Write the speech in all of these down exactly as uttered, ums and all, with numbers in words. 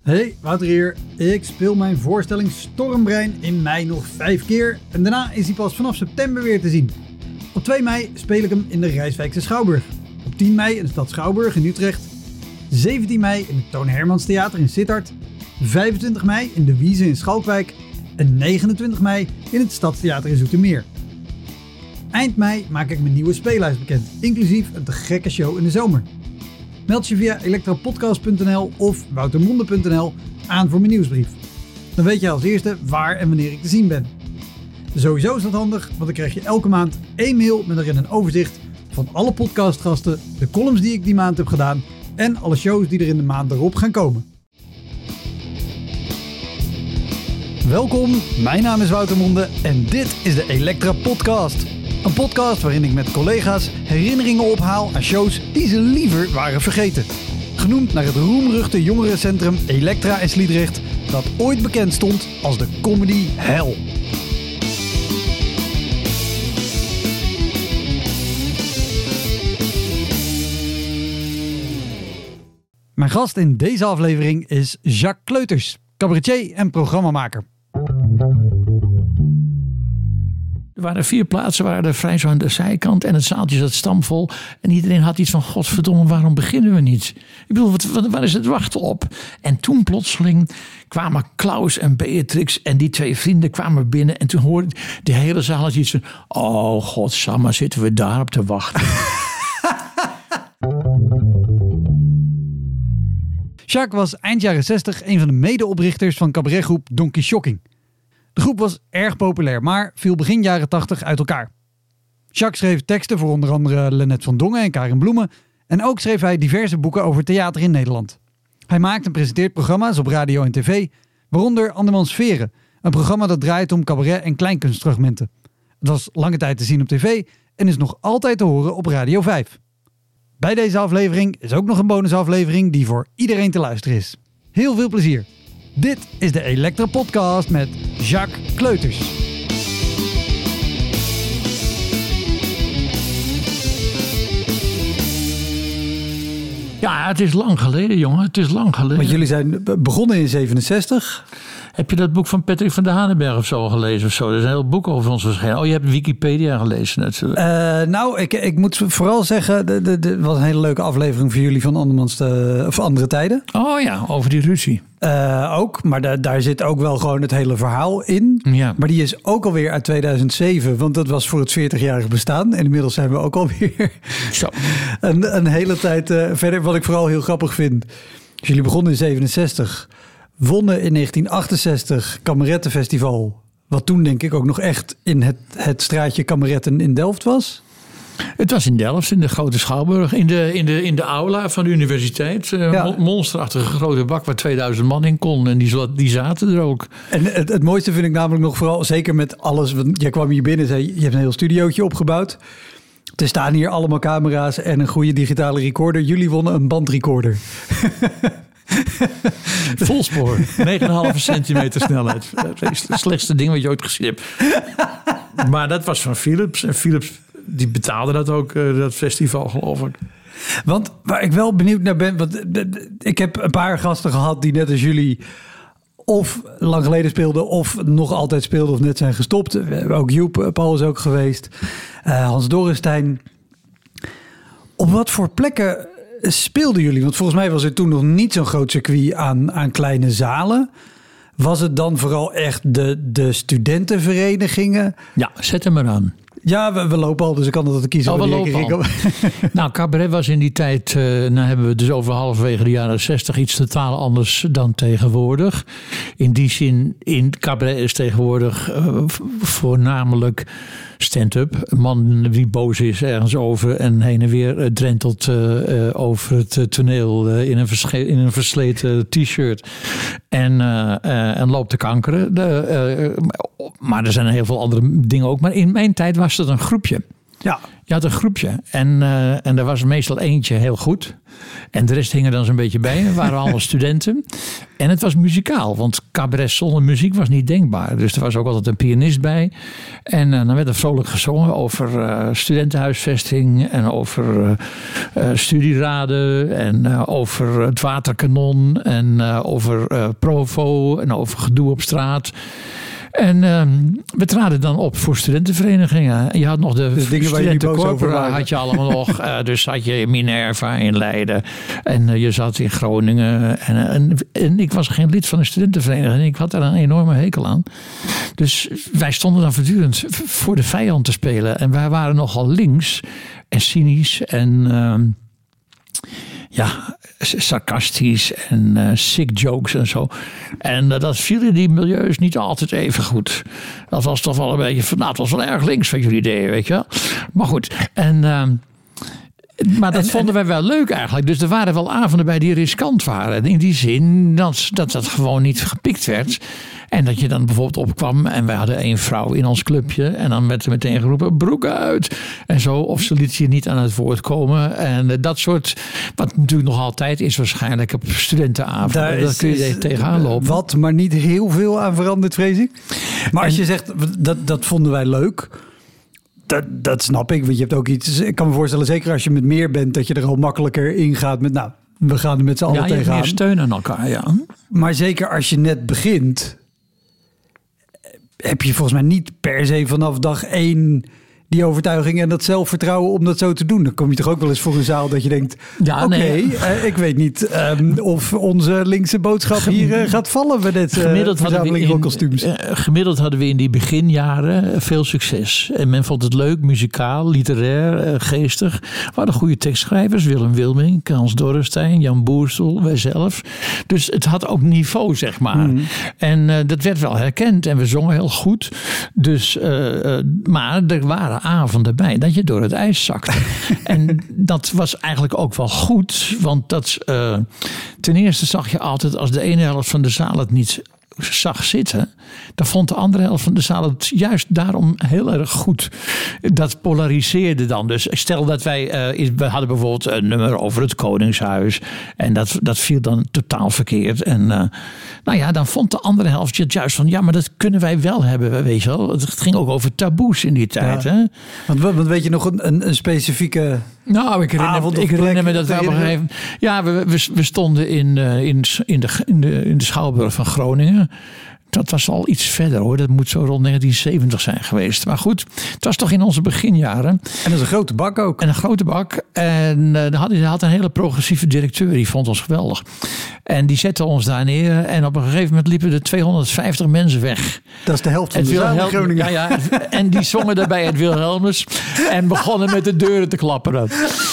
Hey, Wouter hier. Ik speel mijn voorstelling Stormbrein in mei nog vijf keer en daarna is hij pas vanaf september weer te zien. Op twee mei speel ik hem in de Rijswijkse Schouwburg. Op tien mei in de stad Schouwburg in Utrecht. zeventien mei in het Toon Hermans Theater in Sittard. vijfentwintig mei in de Wieze in Schalkwijk. En negenentwintig mei in het Stadstheater in Zoetermeer. Eind mei maak ik mijn nieuwe speellijst bekend, inclusief een te gekke show in de zomer. Meld je via elektrapodcast punt n l of woutermonde punt n l aan voor mijn nieuwsbrief. Dan weet je als eerste waar en wanneer ik te zien ben. Sowieso is dat handig, want dan krijg je elke maand één mail met erin een overzicht van alle podcastgasten, de columns die ik die maand heb gedaan en alle shows die er in de maand erop gaan komen. Welkom, mijn naam is Wouter Monde en dit is de Elektra Podcast. Een podcast waarin ik met collega's herinneringen ophaal aan shows die ze liever waren vergeten. Genoemd naar het roemruchte jongerencentrum Elektra in Sliedrecht, dat ooit bekend stond als de comedy hell. Mijn gast in deze aflevering is Jacques Kleuters, cabaretier en programmamaker. Er waren vier plaatsen, waren er vrij zo aan de zijkant en het zaaltje zat stamvol. En iedereen had iets van, godverdomme, waarom beginnen we niet? Ik bedoel, wat, wat, waar is het wachten op? En toen plotseling kwamen Klaus en Beatrix en die twee vrienden kwamen binnen. En toen hoorde de hele zaal had iets van, oh godsamme, zitten we daarop te wachten. Jacques was eind jaren zestig een van de medeoprichters van cabaretgroep Donkey Shocking. De groep was erg populair, maar viel begin jaren tachtig uit elkaar. Jacques schreef teksten voor onder andere Lennet van Dongen en Karin Bloemen. En ook schreef hij diverse boeken over theater in Nederland. Hij maakt en presenteert programma's op radio en tv, waaronder Andermans Veren, een programma dat draait om cabaret en kleinkunstfragmenten. Het was lange tijd te zien op tv en is nog altijd te horen op Radio vijf. Bij deze aflevering is ook nog een bonusaflevering die voor iedereen te luisteren is. Heel veel plezier. Dit is de Elektra Podcast met Jacques Kleuters. Ja, het is lang geleden, jongen. Het is lang geleden. Want jullie zijn begonnen in zevenenzestig. Heb je dat boek van Patrick van der Hanenberg of zo gelezen of zo? Er is een heel boek over ons verschenen. Oh, je hebt Wikipedia gelezen natuurlijk. Uh, nou, ik, ik moet vooral zeggen, het was een hele leuke aflevering voor jullie van Andermans te, of Andere Tijden. Oh ja, over die ruzie. Uh, ook, maar da- daar zit ook wel gewoon het hele verhaal in. Ja. Maar die is ook alweer uit tweeduizend zeven, want dat was voor het veertigjarig bestaan. En inmiddels zijn we ook alweer Zo. een, een hele tijd uh, verder. Wat ik vooral heel grappig vind. Dus jullie begonnen in zevenenzestig, wonnen in negentien achtenzestig Kamerettenfestival. Wat toen denk ik ook nog echt in het, het straatje Kameretten in Delft was. Het was in Delft, in de grote Schouwburg, in de, in de, in de aula van de universiteit. Een Ja. monsterachtige grote bak waar tweeduizend man in kon. En die, die zaten er ook. En het, het mooiste vind ik namelijk nog vooral, zeker met alles. Want jij kwam hier binnen en zei, je hebt een heel studiootje opgebouwd. Er staan hier allemaal camera's en een goede digitale recorder. Jullie wonnen een bandrecorder. Volspoor, negen komma vijf centimeter snelheid. Dat is het slechtste ding wat je ooit gezien hebt. Maar dat was van Philips. En Philips die betaalde dat ook, dat festival, geloof ik. Want waar ik wel benieuwd naar ben, want ik heb een paar gasten gehad die net als jullie of lang geleden speelden of nog altijd speelden of net zijn gestopt. We hebben ook Joep, Paul is ook geweest, uh, Hans Dorrestein. Op wat voor plekken speelden jullie? Want volgens mij was er toen nog niet zo'n groot circuit aan, aan kleine zalen. Was het dan vooral echt de, de studentenverenigingen? Ja, zet hem maar aan. Ja, we, we lopen al, dus ik kan altijd kiezen. Oh, we lopen al. Nou, cabaret was in die tijd, uh, nou hebben we dus over halverwege de jaren zestig iets totaal anders dan tegenwoordig. In die zin, in cabaret is tegenwoordig uh, voornamelijk stand-up. Een man die boos is ergens over en heen en weer uh, drentelt uh, uh, over het uh, toneel uh, in, een versche- in een versleten t-shirt. En, uh, uh, en loopt te kankeren. De, uh, maar er zijn heel veel andere dingen ook. Maar in mijn tijd was het een groepje. Ja. Je had een groepje en, uh, en er was meestal eentje heel goed. En de rest hing er dan zo'n beetje bij. We waren allemaal studenten. En het was muzikaal, want cabaret zonder muziek was niet denkbaar. Dus er was ook altijd een pianist bij. En uh, dan werd er vrolijk gezongen over uh, studentenhuisvesting en over uh, uh, studieraden en uh, over het waterkanon en uh, over uh, Provo en over gedoe op straat. En uh, we traden dan op voor studentenverenigingen. En je had nog de dus studentencorpora, had je allemaal nog. Uh, dus had je in Minerva in Leiden. En uh, je zat in Groningen. En, en, en ik was geen lid van een studentenvereniging. Ik had daar een enorme hekel aan. Dus wij stonden dan voortdurend voor de vijand te spelen. En wij waren nogal links en cynisch en... Uh, ja, sarcastisch en uh, sick jokes en zo. En uh, dat viel in die milieus niet altijd even goed. Dat was toch wel een beetje van, nou, het was wel erg links wat jullie deden, weet je wel. Maar goed, en... Uh, Maar dat en, vonden wij wel leuk eigenlijk. Dus er waren wel avonden bij die riskant waren. In die zin dat dat, dat gewoon niet gepikt werd. En dat je dan bijvoorbeeld opkwam en wij hadden één vrouw in ons clubje. En dan werd er meteen geroepen, broeken uit. En zo, of ze liet je niet aan het woord komen. En dat soort, wat natuurlijk nog altijd is waarschijnlijk op studentenavond. Daar dat kun je is, tegenaan lopen. Wat, maar niet heel veel aan veranderd, vrees ik. Maar als je zegt, dat, dat vonden wij leuk... Dat, dat snap ik, want je hebt ook iets... Ik kan me voorstellen, zeker als je met meer bent... dat je er al makkelijker ingaat met... nou, we gaan er met z'n allen tegenaan. Ja, je hebt meer steun aan elkaar, ja. Maar zeker als je net begint... heb je volgens mij niet per se vanaf dag één... die overtuiging en dat zelfvertrouwen om dat zo te doen. Dan kom je toch ook wel eens voor een zaal dat je denkt... Ja, oké, okay, nee. uh, ik weet niet um, of onze linkse boodschap hier uh, gaat vallen... bij dit uh, gemiddeld verzameling van kostuums. Uh, gemiddeld hadden we in die beginjaren veel succes. En men vond het leuk, muzikaal, literair, uh, geestig. We hadden goede tekstschrijvers. Willem Wilming, Hans Dorrestein, Jan Boerstel, wij zelf. Dus het had ook niveau, zeg maar. Mm. En uh, dat werd wel herkend. En we zongen heel goed. Dus, uh, uh, maar er waren avonden bij dat je door het ijs zakte. En dat was eigenlijk ook wel goed, want dat uh, ten eerste zag je altijd als de ene helft van de zaal het niet zag zitten, dan vond de andere helft van de zaal het juist daarom heel erg goed. Dat polariseerde dan. Dus stel dat wij, uh, we hadden bijvoorbeeld een nummer over het Koningshuis en dat, dat viel dan totaal verkeerd. En uh, nou ja, dan vond de andere helft het juist van, ja, maar dat kunnen wij wel hebben, weet je wel. Het ging ook over taboes in die tijd. Ja. Hè? Want, want weet je nog een, een, een specifieke... Nou, ik herinner, ik herinner me dat we op een gegeven moment... Ja, we, we, we stonden in, uh, in, in, de, in, de, in de Schouwburg van Groningen. Dat was al iets verder hoor. Dat moet zo rond negentien zeventig zijn geweest. Maar goed, het was toch in onze beginjaren. En dat is een grote bak ook. En een grote bak. En uh, hij had, had een hele progressieve directeur. Die vond ons geweldig. En die zette ons daar neer. En op een gegeven moment liepen er tweehonderdvijftig mensen weg. Dat is de helft van het de zaal in Groningen. Ja, ja. En die zongen daarbij het Wilhelmus. En begonnen met de deuren te klapperen.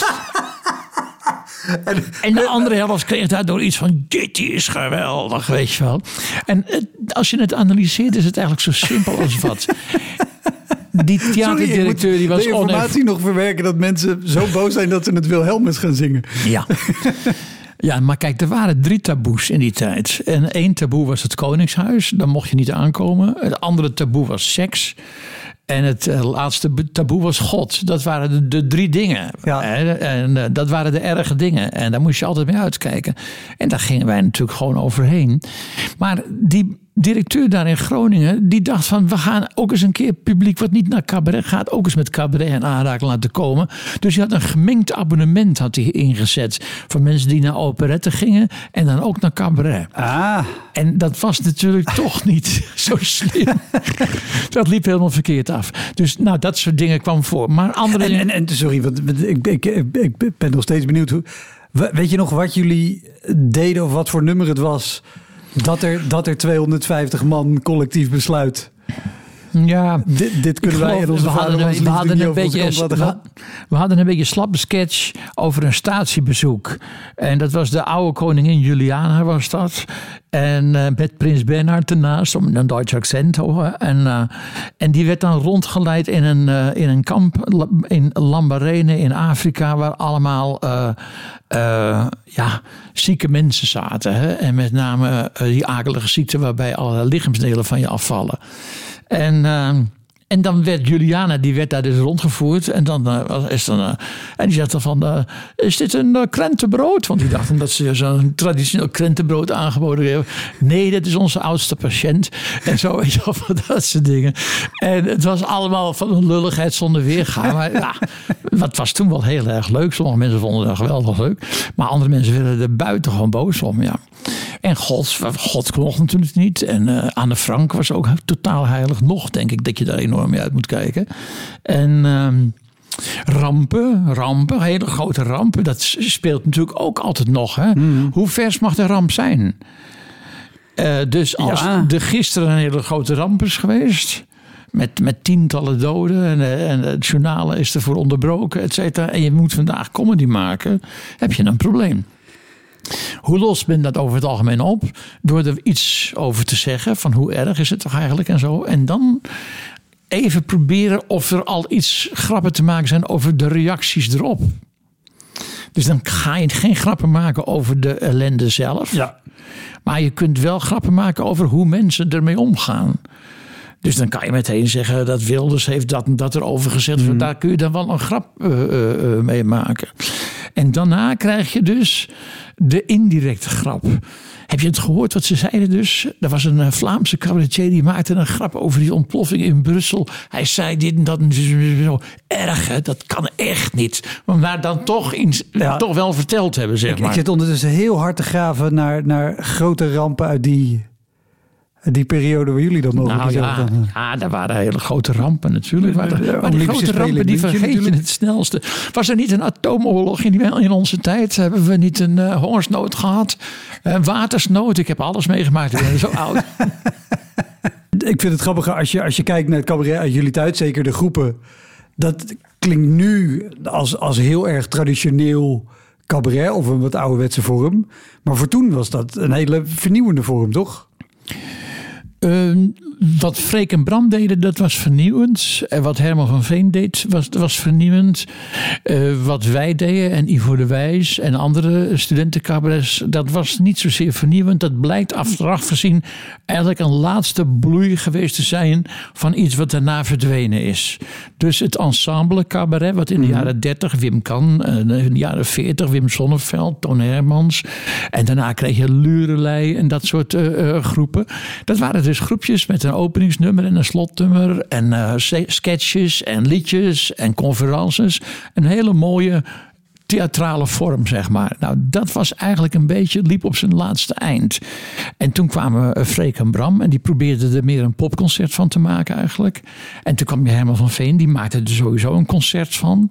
En, en de andere helft kreeg daardoor iets van, dit is geweldig, weet je wel. En als je het analyseert is het eigenlijk zo simpel als wat. Die theaterdirecteur die was... de informatie onef... nog verwerken dat mensen zo boos zijn dat ze het Wilhelmus gaan zingen. Ja. Ja, maar kijk, er waren drie taboes in die tijd. En één taboe was het Koningshuis, daar mocht je niet aankomen. Het andere taboe was seks. En het uh, laatste taboe was God. Dat waren de, de drie dingen. Ja. En, en uh, dat waren de erge dingen. En daar moest je altijd mee uitkijken. En daar gingen wij natuurlijk gewoon overheen. Maar die directeur daar in Groningen, die dacht van, we gaan ook eens een keer publiek wat niet naar cabaret gaat, ook eens met cabaret en aanraking laten komen. Dus hij had een gemengd abonnement had hij ingezet van mensen die naar operette gingen en dan ook naar cabaret. Ah. En dat was natuurlijk toch niet zo slim. Dat liep helemaal verkeerd af. Dus nou, dat soort dingen kwam voor. Maar andere en, dingen... en, en sorry, want ik, ik, ik, ik ben nog steeds benieuwd. Hoe, weet je nog wat jullie deden of wat voor nummer het was? Dat er, dat er tweehonderdvijftig man collectief besluit. Ja, dit, dit kunnen geloof, wij in onze we hadden, een, we, hadden een beetje, we, we hadden een beetje slappe sketch over een statiebezoek. En dat was de oude koningin Juliana was dat. En uh, met prins Bernhard ernaast, om een Duits accent te horen. En, uh, en die werd dan rondgeleid in een, uh, in een kamp in Lambarene in Afrika, waar allemaal uh, uh, ja, zieke mensen zaten. Hè? En met name uh, die akelige ziekte waarbij alle lichaamsdelen van je afvallen. En, uh, En dan werd Juliana, die werd daar dus rondgevoerd. En dan uh, is dan, uh, en die zegt dan van, uh, is dit een uh, krentenbrood? Want die dachten dat ze zo'n traditioneel krentenbrood aangeboden hebben. Nee, dat is onze oudste patiënt. En zo, weet je wel, van dat soort dingen. En het was allemaal van een lulligheid zonder weerga. Maar ja, dat was toen wel heel erg leuk. Sommige mensen vonden dat geweldig leuk. Maar andere mensen werden er buitengewoon boos om, ja. En God, God kon natuurlijk niet. En uh, Anne Frank was ook totaal heilig. Nog denk ik dat je daar enorm mee uit moet kijken. En uh, rampen, rampen, hele grote rampen. Dat speelt natuurlijk ook altijd nog. Hè? Mm. Hoe vers mag de ramp zijn? Uh, dus als ja. er gisteren een hele grote ramp is geweest... Met, met tientallen doden en, en het journaal is ervoor onderbroken, et cetera. En je moet vandaag comedy maken, heb je een probleem. Hoe lost men dat over het algemeen op? Door er iets over te zeggen, van hoe erg is het toch eigenlijk en zo. En dan even proberen of er al iets grappen te maken zijn over de reacties erop. Dus dan ga je geen grappen maken over de ellende zelf. Ja. Maar je kunt wel grappen maken over hoe mensen ermee omgaan. Dus dan kan je meteen zeggen dat Wilders heeft dat en dat erover gezegd. Mm. Daar kun je dan wel een grap uh, uh, mee maken. En daarna krijg je dus de indirecte grap. Heb je het gehoord wat ze zeiden dus? Er was een uh, Vlaamse cabaretier die maakte een grap over die ontploffing in Brussel. Hij zei dit en dat en zo. Erg, hè? Dat kan echt niet. Maar dan toch, in, ja. toch wel verteld hebben, zeg ik, maar. Ik zit ondertussen heel hard te graven naar, naar grote rampen uit die... Die periode waar jullie dat mogelijk nou, ja, ja, daar waren hele grote rampen natuurlijk. Maar, de, maar die grote rampen die vergeet je het snelste. Was er niet een atoomoorlog in, in onze tijd? Hebben we niet een uh, hongersnood gehad? Uh, watersnood? Ik heb alles meegemaakt. Ik ben zo oud. Ik vind het grappig als je, als je kijkt naar het cabaret uit jullie tijd. Zeker de groepen. Dat klinkt nu als, als heel erg traditioneel cabaret. Of een wat ouderwetse vorm. Maar voor toen was dat een hele vernieuwende vorm, toch? Uh, wat Freek en Bram deden, dat was vernieuwend. En wat Herman van Veen deed, was, was vernieuwend. Uh, wat wij deden en Ivo de Wijs en andere studentencabarets, dat was niet zozeer vernieuwend. Dat blijkt achteraf gezien eigenlijk een laatste bloei geweest te zijn van iets wat daarna verdwenen is. Dus het ensemble cabaret, wat in de jaren dertig, Wim Kan, in de jaren veertig, Wim Sonneveld, Toon Hermans. En daarna kreeg je Lurelei en dat soort uh, uh, groepen. Dat waren dus groepjes met een openingsnummer en een slotnummer en uh, sketches en liedjes en conferences. Een hele mooie theatrale vorm, zeg maar. Nou, dat was eigenlijk een beetje, liep op zijn laatste eind. En toen kwamen uh, Freek en Bram en die probeerden er meer een popconcert van te maken eigenlijk. En toen kwam je Herman van Veen, die maakte er sowieso een concert van.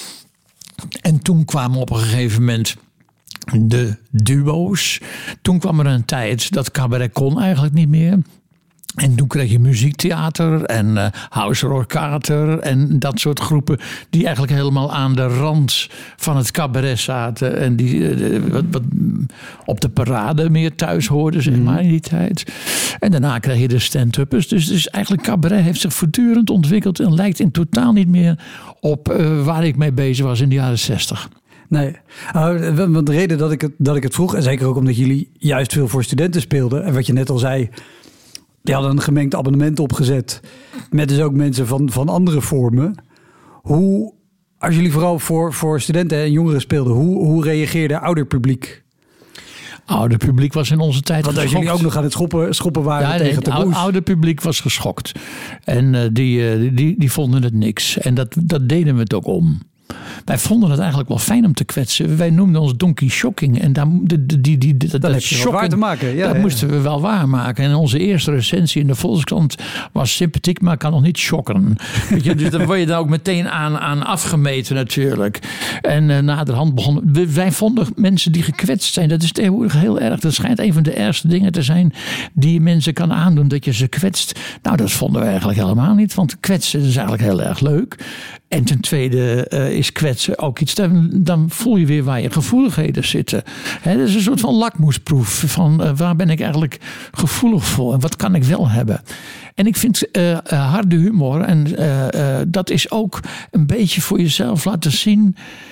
En toen kwamen op een gegeven moment de duo's. Toen kwam er een tijd dat cabaret kon eigenlijk niet meer. En toen kreeg je muziektheater en uh, House Orkater en dat soort groepen die eigenlijk helemaal aan de rand van het cabaret zaten. En die uh, wat, wat op de parade meer thuis hoorden, zeg maar, in die tijd. En daarna kreeg je de stand-uppers. Dus, dus eigenlijk cabaret heeft zich voortdurend ontwikkeld en lijkt in totaal niet meer op uh, waar ik mee bezig was in de jaren zestig. Nee, uh, want de reden dat ik, het, dat ik het vroeg, en zeker ook omdat jullie juist veel voor studenten speelden. En wat je net al zei, die hadden een gemengd abonnement opgezet. Met dus ook mensen van, van andere vormen. Hoe, als jullie vooral voor, voor studenten en jongeren speelden, hoe, hoe reageerde ouder publiek? Oude publiek was in onze tijd Want als geschokt. jullie ook nog aan het schoppen, schoppen waren ja, tegen het taboes. oude publiek was geschokt. En uh, die, uh, die, die vonden het niks. En dat, dat deden we het ook om. Wij vonden het eigenlijk wel fijn om te kwetsen. Wij noemden ons Donkey Shocking. En daar, die, die, die, die, dat, dat heb je shocking, waar te maken. Ja, dat ja. moesten we wel waarmaken. En onze eerste recensie in de Volkskrant was sympathiek, maar kan nog niet shocken. Weet je, dus daar word je daar ook meteen aan, aan afgemeten natuurlijk. En uh, naderhand begonnen... We, wij vonden mensen die gekwetst zijn, dat is tegenwoordig heel erg. Dat schijnt een van de ergste dingen te zijn die mensen kan aandoen, dat je ze kwetst. Nou, dat vonden we eigenlijk helemaal niet. Want kwetsen is eigenlijk heel erg leuk. En ten tweede uh, is kwetsen ook iets, dan, dan voel je weer waar je gevoeligheden zitten. He, dat is een soort van lakmoesproef van uh, waar ben ik eigenlijk gevoelig voor en wat kan ik wel hebben. En ik vind uh, uh, harde humor, en uh, uh, dat is ook een beetje voor jezelf laten zien,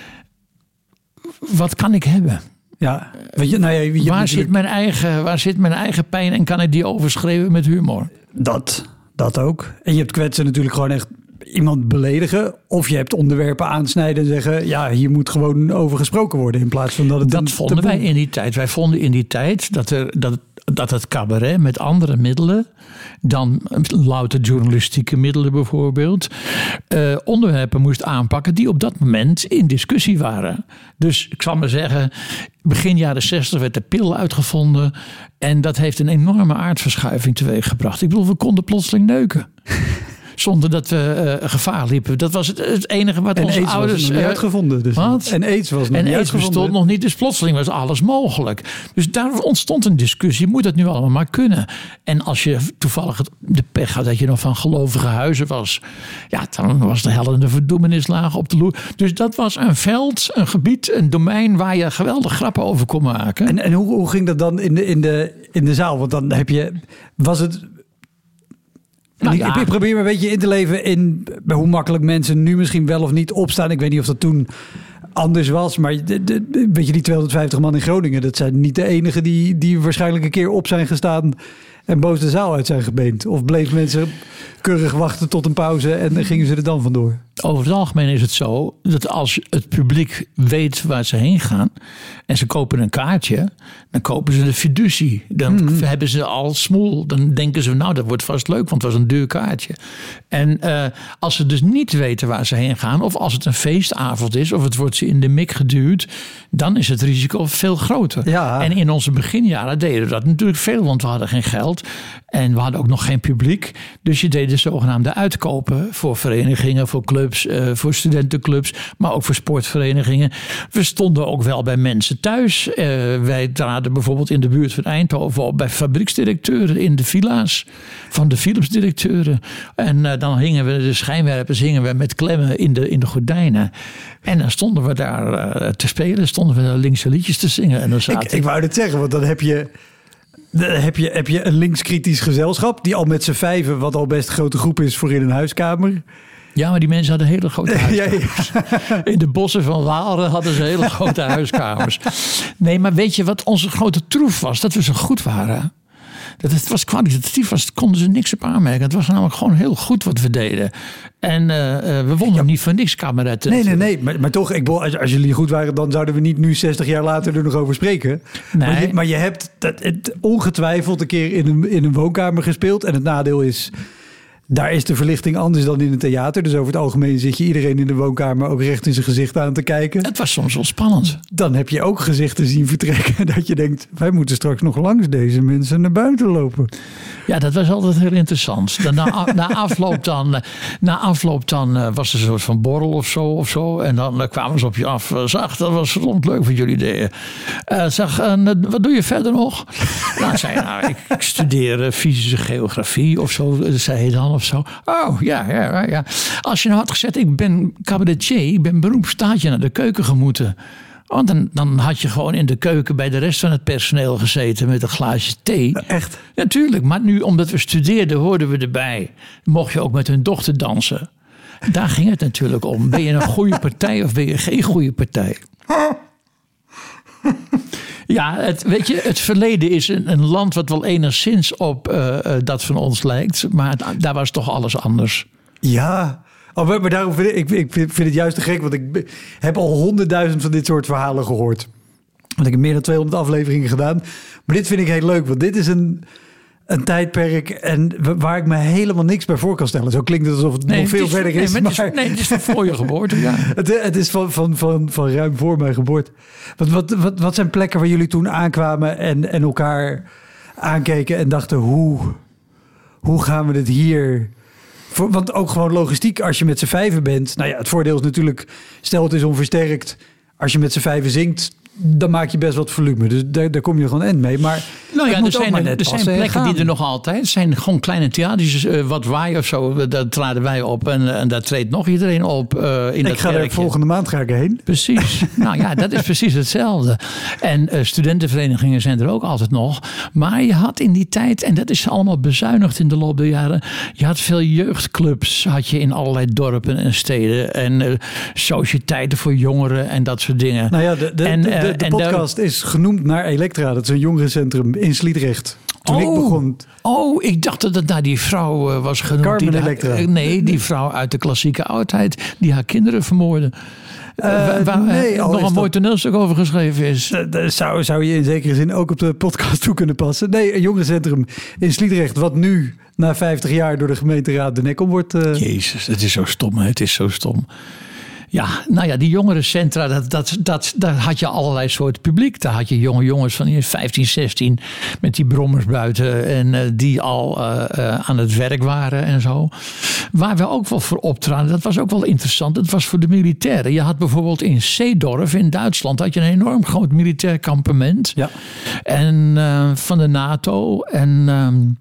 wat kan ik hebben? Ja, weet je, nou ja, je waar, natuurlijk... zit mijn eigen, waar zit mijn eigen pijn en kan ik die overschreeuwen met humor? Dat... Dat ook. En je hebt kwetsen natuurlijk gewoon echt iemand beledigen. Of je hebt onderwerpen aansnijden en zeggen, ja, hier moet gewoon over gesproken worden. In plaats van dat het... Dat vonden wij in die tijd. Wij vonden in die tijd dat, er, dat, dat het cabaret met andere middelen dan louter journalistieke middelen bijvoorbeeld, uh, onderwerpen moest aanpakken die op dat moment in discussie waren. Dus ik zal maar zeggen, begin jaren zestig werd de pil uitgevonden en dat heeft een enorme aardverschuiving teweeggebracht. Ik bedoel, we konden plotseling neuken. Zonder dat we uh, gevaar liepen. Dat was het, het enige wat en onze AIDS ouders... was nog niet uitgevonden. Dus wat? En AIDS was nog en niet AIDS bestond nog niet. Dus plotseling was alles mogelijk. Dus daar ontstond een discussie. Moet dat nu allemaal maar kunnen? En als je toevallig de pech had dat je nog van gelovige huizen was. Ja, dan was de hellende verdoemenis laag op de loer. Dus dat was een veld, een gebied, een domein waar je geweldig grappen over kon maken. En, en hoe, hoe ging dat dan in de, in, de, in de zaal? Want dan heb je... Was het... Nou, ja. ik, ik probeer me een beetje in te leven in hoe makkelijk mensen nu misschien wel of niet opstaan. Ik weet niet of dat toen anders was. Maar de, de, weet je, die tweehonderdvijftig man in Groningen, dat zijn niet de enigen die, die waarschijnlijk een keer op zijn gestaan en boos de zaal uit zijn gebeend. Of bleef mensen keurig wachten tot een pauze en gingen ze er dan vandoor? Over het algemeen is het zo dat als het publiek weet waar ze heen gaan en ze kopen een kaartje, dan kopen ze de fiducie. Dan mm-hmm. hebben ze al smoel. Dan denken ze, nou, dat wordt vast leuk, want het was een duur kaartje. En uh, als ze dus niet weten waar ze heen gaan, of als het een feestavond is, of het wordt ze in de mik geduwd, dan is het risico veel groter. Ja. En in onze beginjaren deden we dat natuurlijk veel, want we hadden geen geld en we hadden ook nog geen publiek. Dus je deed de zogenaamde uitkopen voor verenigingen, voor clubs, uh, voor studentenclubs, maar ook voor sportverenigingen. We stonden ook wel bij mensen thuis. Uh, wij traden bijvoorbeeld in de buurt van Eindhoven op bij fabrieksdirecteuren in de villa's van de Philips-directeuren. En uh, dan hingen we de schijnwerpers hingen we met klemmen in de, in de gordijnen. En dan stonden we daar uh, te spelen, stonden we daar linkse liedjes te zingen. En dan zaten... ik, ik wou het zeggen, want dan heb je... Dan heb je, heb je een linkskritisch gezelschap die al met z'n vijven, wat al best een grote groep is voor in een huiskamer. Ja, maar die mensen hadden hele grote huiskamers. Ja, ja. In de bossen van Waalre hadden ze hele grote huiskamers. Nee, maar weet je wat onze grote troef was? Dat we zo goed waren. Dat het was kwalitatief, was, konden ze niks op aanmerken. Het was namelijk gewoon heel goed wat we deden. En uh, we wonnen ja. niet voor niks kameretten. Nee, nee, nee. Maar, maar toch, ik bedoel, als, als jullie goed waren, dan zouden we niet nu zestig jaar later er nog over spreken. Nee. Maar, je, maar je hebt dat, het, ongetwijfeld een keer in een, in een woonkamer gespeeld. En het nadeel is, daar is de verlichting anders dan in een theater. Dus over het algemeen zit je iedereen in de woonkamer ook recht in zijn gezicht aan te kijken. Het was soms wel spannend. Dan heb je ook gezichten zien vertrekken dat je denkt, wij moeten straks nog langs deze mensen naar buiten lopen. Ja, dat was altijd heel interessant. Dan na, na afloop dan, na afloop dan uh, was er een soort van borrel of zo. Of zo en dan uh, kwamen ze op je af. Uh, zag, dat was verdomd leuk wat jullie deden. Uh, zag, uh, wat doe je verder nog? Nou, zei nou, ik, ik studeer uh, fysische geografie of zo, zei hij dan of zo. Oh, ja, ja, ja. Als je nou had gezegd, ik ben cabaretier, ik ben beroepsstaat, had je naar de keuken gemoeten. Want dan, dan had je gewoon in de keuken bij de rest van het personeel gezeten met een glaasje thee. Echt? Natuurlijk, maar nu omdat we studeerden hoorden we erbij. Mocht je ook met hun dochter dansen. Daar ging het natuurlijk om. Ben je een goede partij of ben je geen goede partij? Ja, het, weet je, het verleden is een, een land wat wel enigszins op uh, uh, dat van ons lijkt. Maar het, daar was toch alles anders. Ja, oh, maar, maar daarom vind ik, ik vind het juist te gek. Want ik heb al honderdduizend van dit soort verhalen gehoord. Want ik heb meer dan tweehonderd afleveringen gedaan. Maar dit vind ik heel leuk. Want dit is een, een tijdperk en waar ik me helemaal niks bij voor kan stellen. Zo klinkt het alsof het nee, nog veel het is, verder is. Nee, maar maar... Nee, het is van voor je geboorte, ja. Het, het is van, van, van, van ruim voor mijn geboorte. Wat, wat, wat, wat zijn plekken waar jullie toen aankwamen en, en elkaar aankeken en dachten, hoe, hoe gaan we dit hier... Voor, want ook gewoon logistiek, als je met z'n vijven bent. Nou ja, het voordeel is natuurlijk, stel het is onversterkt. Als je met z'n vijven zingt, dan maak je best wat volume. Dus daar, daar kom je gewoon end mee. Maar nou ja, er zijn, er, er zijn plekken die er nog altijd. Het zijn gewoon kleine theaters. Uh, wat waai of zo, daar traden wij op. En, en daar treedt nog iedereen op. Uh, in ik dat ga er volgende maand ga ik heen. Precies. Nou ja, dat is precies hetzelfde. En uh, studentenverenigingen zijn er ook altijd nog. Maar je had in die tijd, en dat is allemaal bezuinigd in de loop der jaren. Je had veel jeugdclubs had je in allerlei dorpen en steden. En uh, sociëteiten voor jongeren en dat soort dingen. Nou ja, de, de, en, de, de, de podcast daar... is genoemd naar Elektra. Dat is een jongerencentrum in Sliedrecht. toen oh, ik begon. Oh, ik dacht dat het naar die vrouw uh, was genoemd. Carmen die Electra. Da- nee, die vrouw uit de klassieke oudheid die haar kinderen vermoordde. Uh, waar waar nee, nog een dat... mooi toneelstuk over geschreven is. Dat, dat zou, zou je in zekere zin ook op de podcast toe kunnen passen. Nee, een jongerencentrum in Sliedrecht, wat nu na vijftig jaar door de gemeenteraad de nek om wordt. Uh... Jezus, het is zo stom. Hè? Het is zo stom. Ja, nou ja, die jongerencentra, dat, dat, dat, daar had je allerlei soorten publiek. Daar had je jonge jongens van vijftien, zestien met die brommers buiten en uh, die al uh, uh, aan het werk waren en zo. Waar we ook wel voor optraden, dat was ook wel interessant. Dat was voor de militairen. Je had bijvoorbeeld in Seedorf in Duitsland had je een enorm groot militair kampement. Ja. En uh, van de NATO en... Um,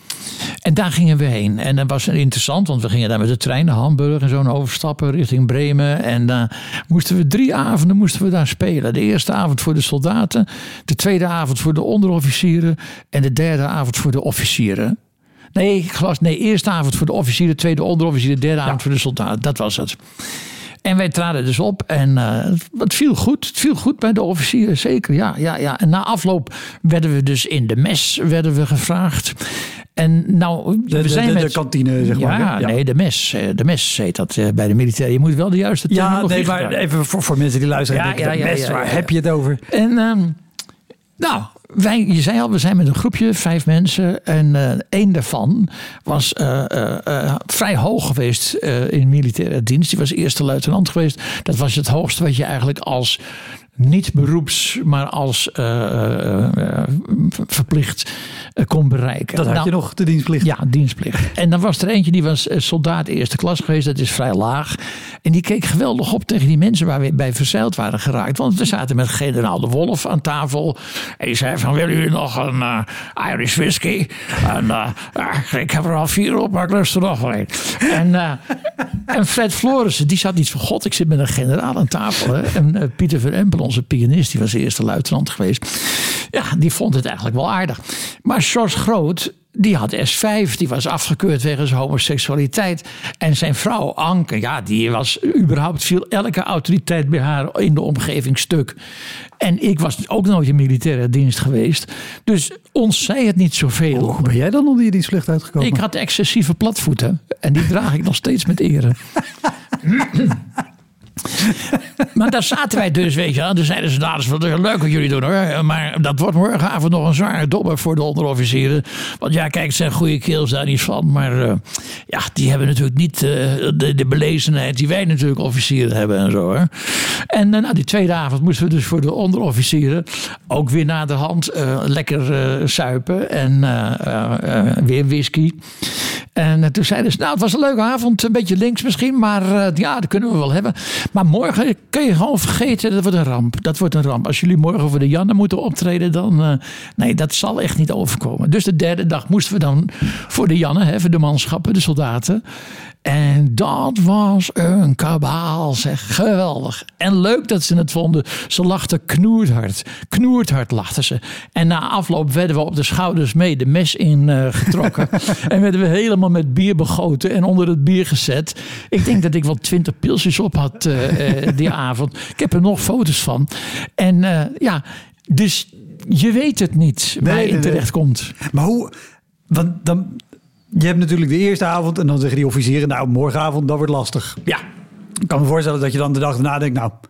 En daar gingen we heen. En dat was interessant, want we gingen daar met de trein naar Hamburg en zo overstappen richting Bremen. En uh, moesten we drie avonden moesten we daar spelen. De eerste avond voor de soldaten, de tweede avond voor de onderofficieren en de derde avond voor de officieren. Nee, ik geloof, nee, eerste avond voor de officieren, tweede onderofficieren, derde avond ja. voor de soldaten. Dat was het. En wij traden dus op en uh, het viel goed. Het viel goed bij de officieren, zeker. Ja, ja, ja. En na afloop werden we dus in de mes werden we gevraagd. En nou, de, we zijn de, de, met... de kantine, zeg maar. Ja, ja, nee, de mes. De mes heet dat bij de militair. Je moet wel de juiste terminologie Ja, nee, maar gebruiken. even voor, voor mensen die luisteren. Ja, ja, ja, mes, ja, ja, waar ja. heb je het over? En um, nou... Wij, je zei al, we zijn met een groepje, vijf mensen. En uh, één daarvan was uh, uh, uh, vrij hoog geweest uh, in militaire dienst. Die was eerste luitenant geweest. Dat was het hoogste wat je eigenlijk als niet beroeps, maar als uh, uh, uh, verplicht uh, kon bereiken. Dat had nou, je nog, de dienstplicht. Ja, dienstplicht. En dan was er eentje, die was soldaat eerste klas geweest. Dat is vrij laag. En die keek geweldig op tegen die mensen waar we bij verzeild waren geraakt. Want we zaten met generaal de Wolf aan tafel. En die zei van, willen jullie nog een uh, Irish whisky? En uh, uh, ik heb er al vier op, maar ik lust er nog wel een. En, uh, en Fred Florissen, die zat niet van, god, ik zit met een generaal aan tafel. Hè? En uh, Pieter van Empel, onze pianist, die was de eerste luitenant geweest. Ja, die vond het eigenlijk wel aardig. Maar George Groot, die had S vijf, die was afgekeurd wegens homoseksualiteit. En zijn vrouw Anke, ja, die was überhaupt, viel elke autoriteit bij haar in de omgeving stuk. En ik was ook nooit in militaire dienst geweest. Dus ons zei het niet zoveel. Hoe ben jij dan onder je dienstplicht uitgekomen? Ik had excessieve platvoeten. En die draag ik nog steeds met ere. Maar daar zaten wij dus, weet je wel. Toen zeiden ze, nou, dat is wel leuk wat jullie doen hoor. Maar dat wordt morgenavond nog een zware dobber voor de onderofficieren. Want ja, kijk, het zijn goede keels daar niet van. Maar uh, ja, die hebben natuurlijk niet uh, de, de belezenheid die wij natuurlijk officieren hebben en zo. Hè. En uh, nou, die tweede avond moesten we dus voor de onderofficieren ook weer na de hand uh, lekker uh, suipen. En uh, uh, uh, weer whisky. En uh, toen zeiden ze, nou, het was een leuke avond. Een beetje links misschien, maar uh, ja, dat kunnen we wel hebben. Maar morgen kun je gewoon vergeten, dat wordt een ramp. Dat wordt een ramp. Als jullie morgen voor de Janne moeten optreden, dan... Uh, nee, dat zal echt niet overkomen. Dus de derde dag moesten we dan voor de Janne, hè, voor de manschappen, de soldaten. En dat was een kabaal, zeg. Geweldig. En leuk dat ze het vonden. Ze lachten knoerhard. Knoerhard lachten ze. En na afloop werden we op de schouders mee de mes in uh, getrokken. En werden we helemaal met bier begoten en onder het bier gezet. Ik denk dat ik wel twintig pilsjes op had uh, uh, die avond. Ik heb er nog foto's van. En uh, ja, dus je weet het niet waar nee, je in terecht nee. komt. Maar hoe... Want dan... Je hebt natuurlijk de eerste avond en dan zeggen die officieren, nou, morgenavond, dat wordt lastig. Ja. Ik kan me voorstellen dat je dan de dag erna denkt, nou,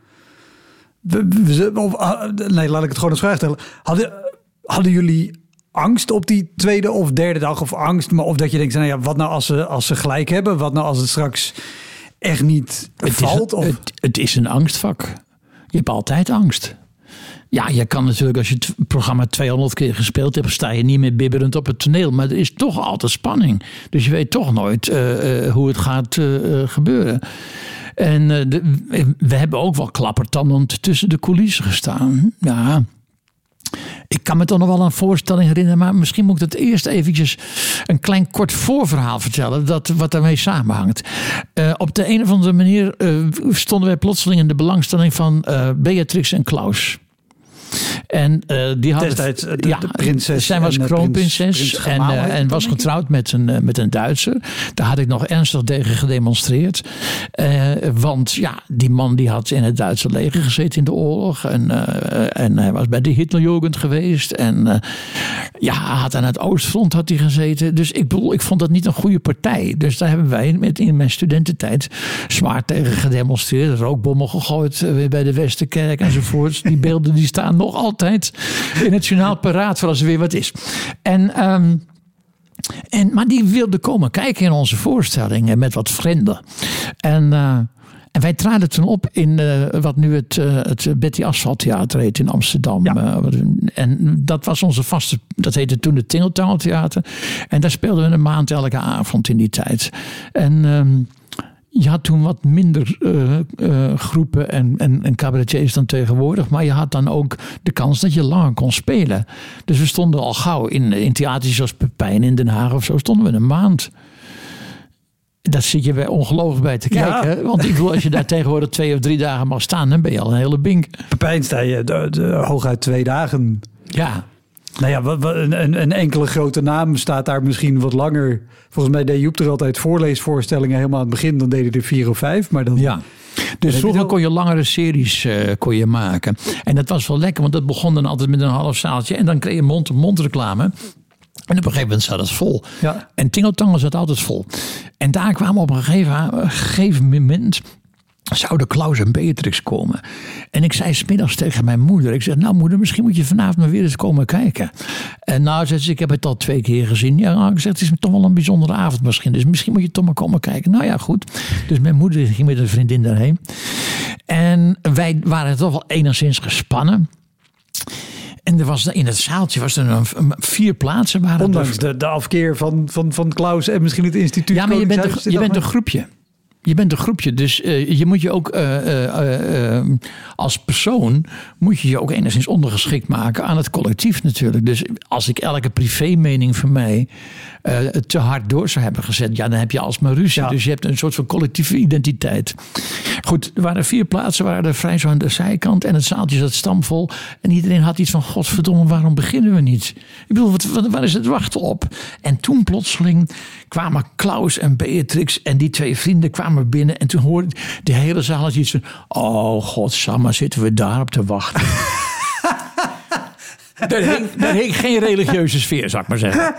we, we, of, uh, nee, laat ik het gewoon als vraag stellen. Hadden, hadden jullie angst op die tweede of derde dag of angst, maar of dat je denkt, nou ja, wat nou als ze, als ze gelijk hebben? Wat nou als het straks echt niet het valt? Is, of? Het, het is een angstvak. Je hebt altijd angst. Ja, je kan natuurlijk, als je het programma tweehonderd keer gespeeld hebt, sta je niet meer bibberend op het toneel. Maar er is toch altijd spanning. Dus je weet toch nooit uh, uh, hoe het gaat uh, gebeuren. En uh, de, we hebben ook wel klappertandend tussen de coulissen gestaan. Ja. Ik kan me toch nog wel een voorstelling herinneren, maar misschien moet ik het eerst eventjes een klein kort voorverhaal vertellen, dat, wat daarmee samenhangt. Uh, op de een of andere manier uh, stonden wij plotseling in de belangstelling van uh, Beatrix en Klaus. En uh, die had destijds de, ja, de prinses. Zij was en, kroonprinses prins, prins en, Gemaal, uh, en was getrouwd met een, uh, met een Duitser. Daar had ik nog ernstig tegen gedemonstreerd. Uh, want ja, die man die had in het Duitse leger gezeten in de oorlog. En, uh, en hij was bij de Hitlerjugend geweest. En uh, ja, hij had aan het Oostfront had hij gezeten. Dus ik bedoel, ik vond dat niet een goede partij. Dus daar hebben wij met, in mijn studententijd zwaar tegen gedemonstreerd. Rookbommen gegooid uh, bij de Westerkerk enzovoorts. Die beelden die staan nog altijd in het journaal paraat voor als er weer wat is. En... Um, En, maar die wilde komen kijken in onze voorstellingen met wat vrienden. En, uh, en wij traden toen op in uh, wat nu het, uh, het Betty Asphalt Theater heet in Amsterdam. Ja. Uh, en dat was onze vaste, dat heette toen het Tingeltangel Theater. En daar speelden we een maand elke avond in die tijd. En... Um, Je had toen wat minder uh, uh, groepen en, en, en cabaretiers dan tegenwoordig. Maar je had dan ook de kans dat je langer kon spelen. Dus we stonden al gauw in, in theaters zoals Pepijn in Den Haag of zo. Stonden we een maand. Daar zit je weer ongelooflijk bij te kijken. Ja. Want ik bedoel, als je daar tegenwoordig twee of drie dagen mag staan, dan ben je al een hele bink. Pepijn sta je de, de, hooguit twee dagen. Ja. Nou ja, een, een enkele grote naam staat daar misschien wat langer. Volgens mij deed Joep er altijd voorleesvoorstellingen helemaal aan het begin. Dan deden er vier of vijf. Maar dan... Ja. Dus vroeger kon je langere series uh, kon je maken. En dat was wel lekker, want dat begon dan altijd met een half zaaltje. En dan kreeg je mond-op-mond reclame. En op een gegeven moment zat het vol. Ja. En Tingeltangel zat altijd vol. En daar kwamen op een gegeven, gegeven moment... zouden Klaus en Beatrix komen. En ik zei 's middags tegen mijn moeder. Ik zeg, nou moeder, misschien moet je vanavond maar weer eens komen kijken. En nou, zei ze, ik heb het al twee keer gezien. Ja, ik zeg, het is toch wel een bijzondere avond misschien. Dus misschien moet je toch maar komen kijken. Nou ja, goed. Dus mijn moeder ging met een vriendin daarheen. En wij waren toch wel enigszins gespannen. En er was in het zaaltje was er een, vier plaatsen. Waren Ondanks de, de afkeer van, van, van Klaus en misschien het instituut. Ja, maar je bent, een, je bent een groepje. Je bent een groepje, dus uh, je moet je ook uh, uh, uh, als persoon moet je je ook enigszins ondergeschikt maken aan het collectief natuurlijk. Dus als ik elke privé-mening van mij uh, te hard door zou hebben gezet, ja, dan heb je alsmaar ruzie. Ja. Dus je hebt een soort van collectieve identiteit. Goed, er waren vier plaatsen, waren er vrij zo aan de zijkant en het zaaltje zat stamvol. En iedereen had iets van, godverdomme, waarom beginnen we niet? Ik bedoel, wat, wat, waar is het wachten op? En toen plotseling kwamen Klaus en Beatrix en die twee vrienden kwamen binnen. En toen hoorde de hele zaal iets van, oh godsamme, zitten we daarop te wachten. Daar hing, daar hing geen religieuze sfeer, zou ik maar zeggen.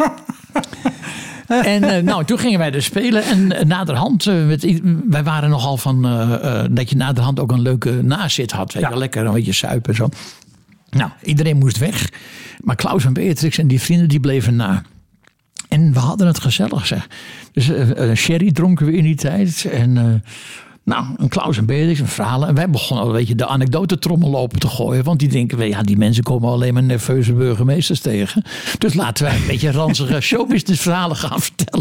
En uh, nou, toen gingen wij dus spelen. En uh, naderhand, uh, met, wij waren nogal van uh, uh, dat je naderhand ook een leuke nazit had. Weet je, ja. Lekker een beetje suipen zo. Nou, iedereen moest weg. Maar Klaus en Beatrix en die vrienden die bleven na. En we hadden het gezellig, zeg. Dus uh, uh, sherry dronken we in die tijd. En uh, nou, een Klaus en Beatrix, een verhalen. En wij begonnen al, weet je, de anekdotetrommel open te gooien. Want die denken, ja, die mensen komen alleen maar nerveuze burgemeesters tegen. Dus laten wij een beetje ranzige showbusiness verhalen gaan vertellen.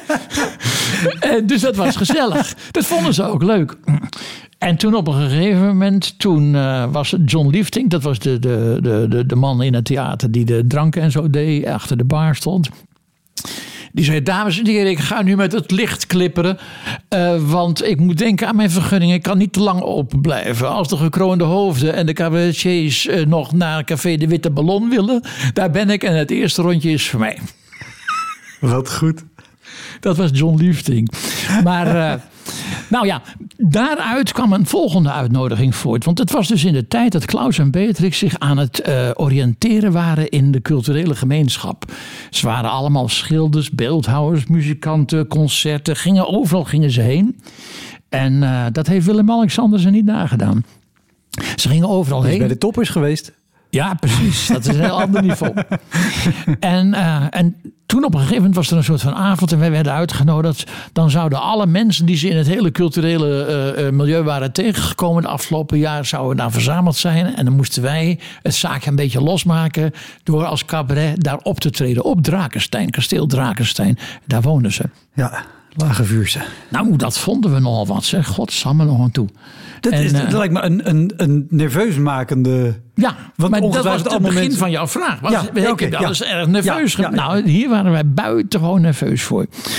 En dus dat was gezellig. Dat vonden ze ook leuk. En toen op een gegeven moment, toen uh, was het John Liefding. Dat was de, de, de, de, de man in het theater die de dranken en zo deed. Achter de bar stond. Die zei, dames en heren, ik ga nu met het licht klipperen. Uh, want ik moet denken aan mijn vergunning. Ik kan niet te lang open blijven. Als de gekroonde hoofden en de cabaretiers uh, nog naar Café de Witte Ballon willen. Daar ben ik en het eerste rondje is voor mij. Wat goed. Dat was John Liefding. Maar... Uh, Nou ja, daaruit kwam een volgende uitnodiging voort. Want het was dus in de tijd dat Klaus en Beatrix zich aan het uh, oriënteren waren in de culturele gemeenschap. Ze waren allemaal schilders, beeldhouwers, muzikanten, concerten. Gingen, overal gingen ze heen. En uh, dat heeft Willem-Alexander ze niet nagedaan. Ze gingen overal heen. Bij de toppers geweest. Ja, precies. Dat is een heel ander niveau. En, uh, en toen op een gegeven moment was er een soort van avond en wij werden uitgenodigd. Dan zouden alle mensen die ze in het hele culturele uh, milieu waren tegengekomen de afgelopen jaar, zouden daar verzameld zijn. En dan moesten wij het zaakje een beetje losmaken door als cabaret daar op te treden. Op Drakenstein, kasteel Drakenstein. Daar woonden ze. Ja, Lage Vuursche. Nou, dat vonden we nogal wat, zeg. Godsamme nog aan toe. Dat, en, is, dat uh, lijkt me een, een, een nerveus makende... Ja, want maar dat was het begin mensen... van jouw vraag. Was, ja, ik okay, heb ja. alles erg nerveus. Ja, ja, ja. Nou, hier waren wij buitengewoon nerveus voor.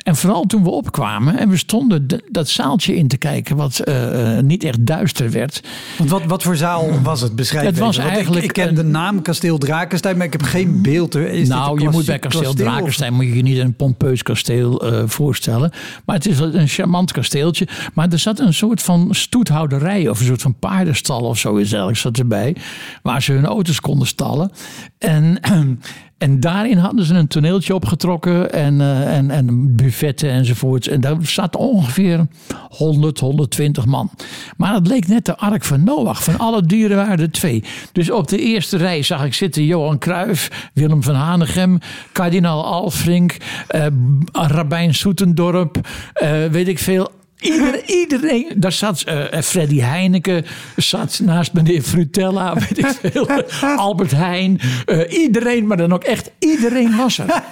En vooral toen we opkwamen en we stonden de, dat zaaltje in te kijken, wat uh, niet echt duister werd. Want wat, wat voor zaal was het? Beschrijf het was even. eigenlijk ik, ik ken de naam Kasteel Drakenstein, maar ik heb geen beeld. Is nou, je moet bij Kasteel, kasteel Drakenstein moet je je niet een pompeus kasteel uh, voorstellen. Maar het is een charmant kasteeltje. Maar er zat een soort van stoethouderij of een soort van paardenstal of zo is eigenlijk zat erbij. Waar ze hun auto's konden stallen. En, en daarin hadden ze een toneeltje opgetrokken en, uh, en, en buffetten enzovoorts. En daar zat ongeveer honderd, honderdtwintig man. Maar het leek net de Ark van Noach. Van alle dieren waren er twee. Dus op de eerste rij zag ik zitten Johan Cruijff, Willem van Hanegem, kardinaal Alfrink, uh, Rabijn Soetendorp, uh, weet ik veel. Iedereen, iedereen, daar zat uh, Freddy Heineken, zat naast meneer Frutella, weet ik veel, Albert Heijn. Uh, iedereen, maar dan ook echt iedereen was er.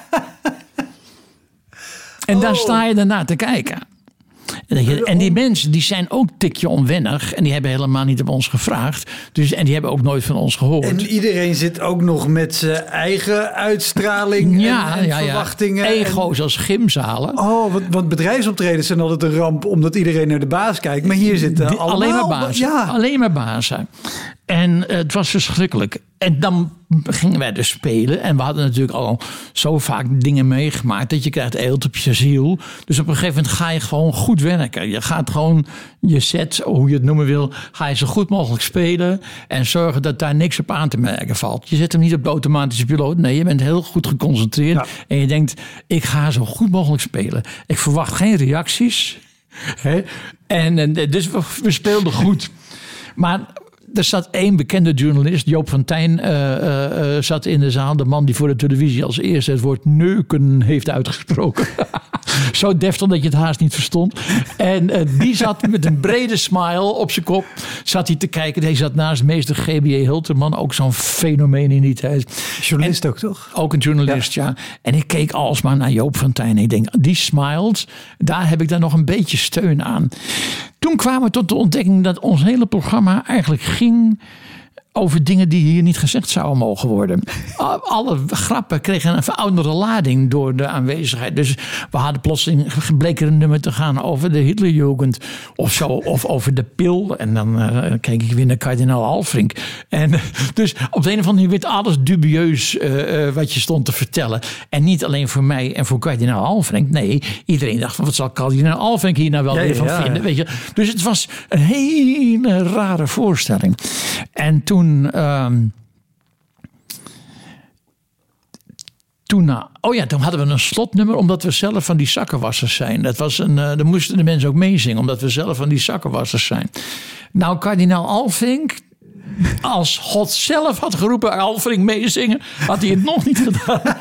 En oh. daar sta je daarna te kijken. En die mensen die zijn ook tikje onwennig. En die hebben helemaal niet op ons gevraagd. Dus, en die hebben ook nooit van ons gehoord. En iedereen zit ook nog met zijn eigen uitstraling ja, en, en ja, verwachtingen. Ja. Ego's en... als gymzalen. Oh, want, want bedrijfsoptredens zijn altijd een ramp. Omdat iedereen naar de baas kijkt. Maar hier zitten die, allemaal... Alleen maar bazen. Ja. Alleen maar bazen. En uh, het was verschrikkelijk. En dan gingen wij dus spelen. En we hadden natuurlijk al zo vaak dingen meegemaakt. Dat je krijgt eelt op je ziel. Dus op een gegeven moment ga je gewoon goed werken. Je gaat gewoon je set, hoe je het noemen wil. Ga je zo goed mogelijk spelen. En zorgen dat daar niks op aan te merken valt. Je zet hem niet op de automatische piloot. Nee, je bent heel goed geconcentreerd. Ja. En je denkt, ik ga zo goed mogelijk spelen. Ik verwacht geen reacties. Hè? En, en dus we, we speelden goed. Maar... Er zat één bekende journalist, Joop van Tijn, uh, uh, uh, zat in de zaal. De man die voor de televisie als eerste het woord neuken heeft uitgesproken. Zo deftig dat je het haast niet verstond. En uh, die zat met een brede smile op zijn kop. Zat hij te kijken. Hij zat naast meester G B J Hilterman. Ook zo'n fenomeen in die tijd. Journalist en, ook, toch? Ook een journalist, ja. ja. En ik keek alsmaar naar Joop van Tijn. En ik denk, die smiles, daar heb ik dan nog een beetje steun aan. Toen kwamen we tot de ontdekking dat ons hele programma eigenlijk ging over dingen die hier niet gezegd zouden mogen worden. Alle grappen kregen een verouderde lading door de aanwezigheid. Dus we hadden plotseling bleek er een nummer te gaan over de Hitlerjugend of zo. Of over de pil. En dan uh, keek ik weer naar kardinaal Alfrink. En dus op de een of andere manier werd alles dubieus uh, uh, wat je stond te vertellen. En niet alleen voor mij en voor kardinaal Alfrink. Nee, iedereen dacht van wat zal kardinaal Alfrink hier nou wel ja, weer van ja, vinden. Ja. Weet je? Dus het was een hele rare voorstelling. En toen Toen, um, toen, nou, oh ja, toen hadden we een slotnummer omdat we zelf van die zakkenwassers zijn. Dat was een, uh, dan moesten de mensen ook meezingen omdat we zelf van die zakkenwassers zijn. Nou, kardinaal Alfrink, als God zelf had geroepen Alfrink meezingen, had hij het nog niet gedaan.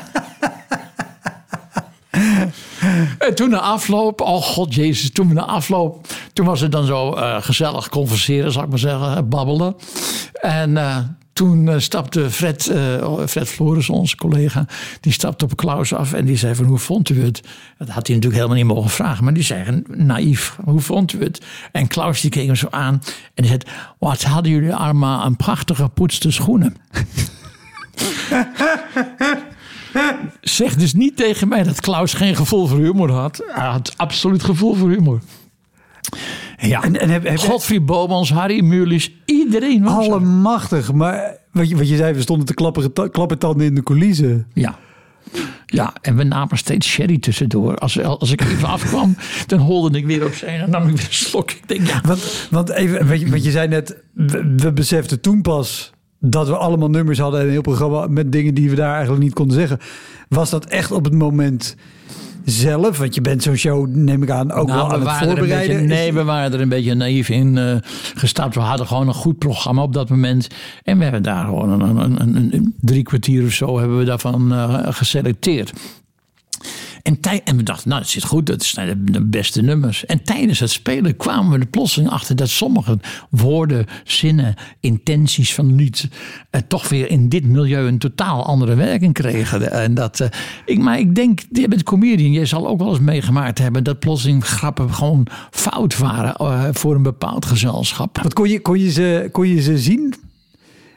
En toen de afloop, oh god jezus, toen de afloop, toen was het dan zo uh, gezellig converseren, zal ik maar zeggen, babbelen. En uh, toen uh, stapte Fred, uh, Fred Flores, onze collega, die stapte op Klaus af en die zei van hoe vond u het? Dat had hij natuurlijk helemaal niet mogen vragen, maar die zei naïef, hoe vond u het? En Klaus die keek hem zo aan en die zei, wat hadden jullie allemaal een prachtige gepoetste schoenen. Zeg dus niet tegen mij dat Klaus geen gevoel voor humor had. Hij had absoluut gevoel voor humor. Ja, en, en heb, heb Godfried Bomans, Harry Mulisch, iedereen was allemachtig. Maar wat je, wat je zei, we stonden te klappen, klappertanden in de coulissen. Ja. Ja, en we namen steeds sherry tussendoor. Als, als ik even afkwam, dan holde ik weer opzij en dan nam ik weer een slok. Ik denk, ja. Want, want even, wat je, wat je zei net, we, we beseften toen pas dat we allemaal nummers hadden en een heel programma met dingen die we daar eigenlijk niet konden zeggen. Was dat echt op het moment zelf? Want je bent zo'n show, neem ik aan, ook nou, wel aan het voorbereiden. Beetje, nee, we waren er een beetje naïef in uh, gestapt. We hadden gewoon een goed programma op dat moment. En we hebben daar gewoon een, een, een, een drie kwartier of zo hebben we daarvan uh, geselecteerd. En, tij- en we dachten, nou, het zit goed, dat zijn de beste nummers. En tijdens het spelen kwamen we er plotseling achter dat sommige woorden, zinnen, intenties van lied eh, toch weer in dit milieu een totaal andere werking kregen. En dat, eh, ik, maar ik denk, je bent comedian, jij zal ook wel eens meegemaakt hebben dat plotseling grappen gewoon fout waren uh, voor een bepaald gezelschap. Wat kon je, kon je, ze, kon je ze zien?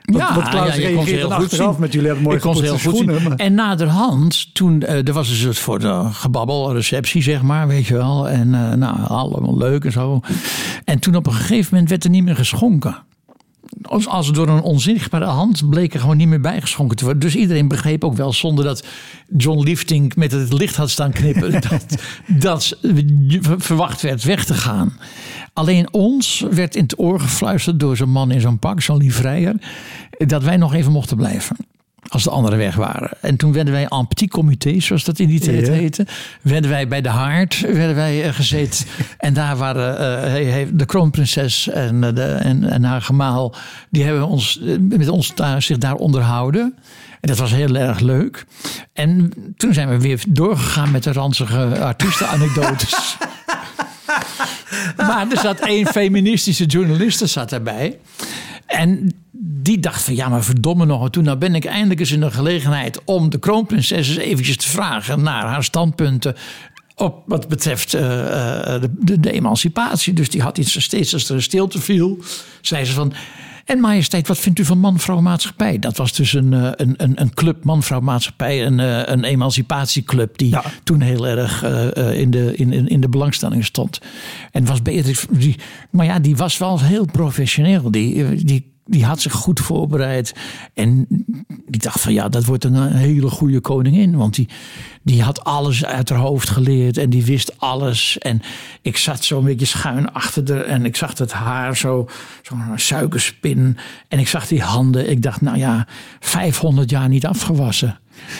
Want, ja, want Klaus ja, je kon ze reageerde heel dan goed achteraf zien. met jullie hebben mooi Ik kon ze heel gepoetste goed zien. schoenen. Maar... En naderhand, toen, uh, er was dus het voor de gebabbel, een receptie zeg maar, weet je wel. En uh, nou, allemaal leuk en zo. En toen op een gegeven moment werd er niet meer geschonken. Als, als door een onzichtbare hand bleek er gewoon niet meer bijgeschonken te worden. Dus iedereen begreep ook wel, zonder dat John Liefdink met het licht had staan knippen, dat, dat verwacht werd weg te gaan. Alleen ons werd in het oor gefluisterd door zo'n man in zo'n pak, zo'n livreier, dat wij nog even mochten blijven. Als de anderen weg waren. En toen werden wij en petit comité, zoals dat in die tijd ja. heette. Werden wij bij de Haard werden wij, uh, gezeten. En daar waren uh, de kroonprinses en, uh, de, en, en haar gemaal. Die hebben ons, uh, met ons daar, zich daar onderhouden. En dat was heel erg leuk. En toen zijn we weer doorgegaan met de ranzige artiestenanekdotes. Maar er zat één feministische journaliste zat erbij. En die dacht van ja, maar verdomme nog. En toen nou ben ik eindelijk eens in de gelegenheid om de kroonprinses eens eventjes te vragen naar haar standpunten op wat betreft uh, de, de, de emancipatie. Dus die had iets steeds als er een stilte viel, zei ze van: en majesteit, wat vindt u van man-vrouw maatschappij? Dat was dus een, een, een, een club man-vrouw maatschappij, een, een emancipatieclub die ja. toen heel erg uh, in, de, in, in de belangstelling stond. En was Beatrix, die, maar ja, die was wel heel professioneel. Die, die Die had zich goed voorbereid. En die dacht van ja, dat wordt een hele goede koningin. Want die, die had alles uit haar hoofd geleerd. En die wist alles. En ik zat zo een beetje schuin achter haar. En ik zag het haar zo, zo'n suikerspin. En ik zag die handen. Ik dacht nou ja, vijfhonderd jaar niet afgewassen.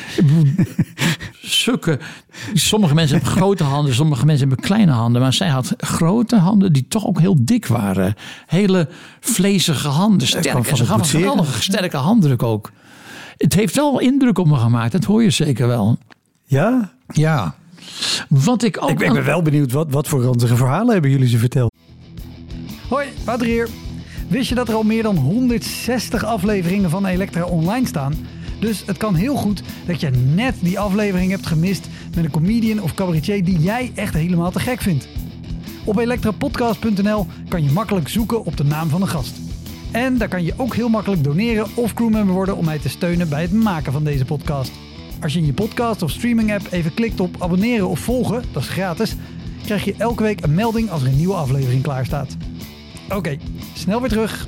Zulke, sommige mensen hebben grote handen, sommige mensen hebben kleine handen. Maar zij had grote handen die toch ook heel dik waren. Hele vlezige handen, sterk. En ze gaf een geweldige sterke handdruk ook. Het heeft wel indruk op me gemaakt, dat hoor je zeker wel. Ja? Ja. Wat ik ook ik, ik ben wel benieuwd, wat, wat voor ranzige verhalen hebben jullie ze verteld? Hoi, Wouter hier. Wist je dat er al meer dan honderdzestig afleveringen van Elektra online staan? Dus het kan heel goed dat je net die aflevering hebt gemist met een comedian of cabaretier die jij echt helemaal te gek vindt. Op elektrapodcast punt n l kan je makkelijk zoeken op de naam van de gast. En daar kan je ook heel makkelijk doneren of crewmember worden om mij te steunen bij het maken van deze podcast. Als je in je podcast of streaming app even klikt op abonneren of volgen, dat is gratis, krijg je elke week een melding als er een nieuwe aflevering klaar staat. Oké, okay, snel weer terug.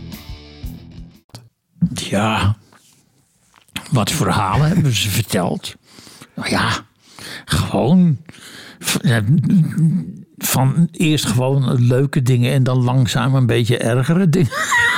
Ja... Wat verhalen hebben ze verteld? Nou ja, gewoon van eerst gewoon leuke dingen en dan langzaam een beetje ergere dingen.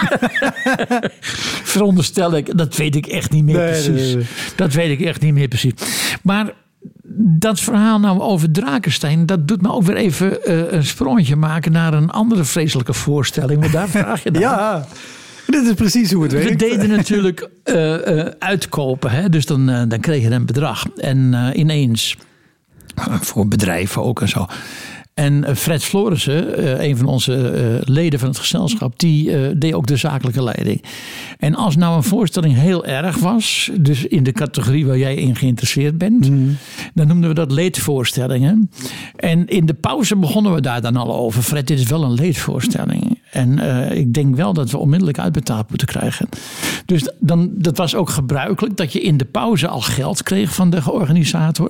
Veronderstel ik, dat weet ik echt niet meer nee, precies. Nee, nee. Dat weet ik echt niet meer precies. Maar dat verhaal nou over Drakenstein, dat doet me ook weer even uh, een sprongetje maken naar een andere vreselijke voorstelling. Maar daar vraag je naar. Ja. Dit is precies hoe het werkt. We deden natuurlijk uh, uh, uitkopen. Hè? Dus dan, uh, dan kreeg je een bedrag. En uh, ineens, uh, voor bedrijven ook en zo. En uh, Fred Florissen, uh, een van onze uh, leden van het gezelschap, die uh, deed ook de zakelijke leiding. En als nou een voorstelling heel erg was, dus in de categorie waar jij in geïnteresseerd bent, mm. dan noemden we dat leedvoorstellingen. En in de pauze begonnen we daar dan al over. Fred, dit is wel een leedvoorstelling. En uh, ik denk wel dat we onmiddellijk uitbetaald moeten krijgen. Dus dan, dat was ook gebruikelijk dat je in de pauze al geld kreeg van de organisator.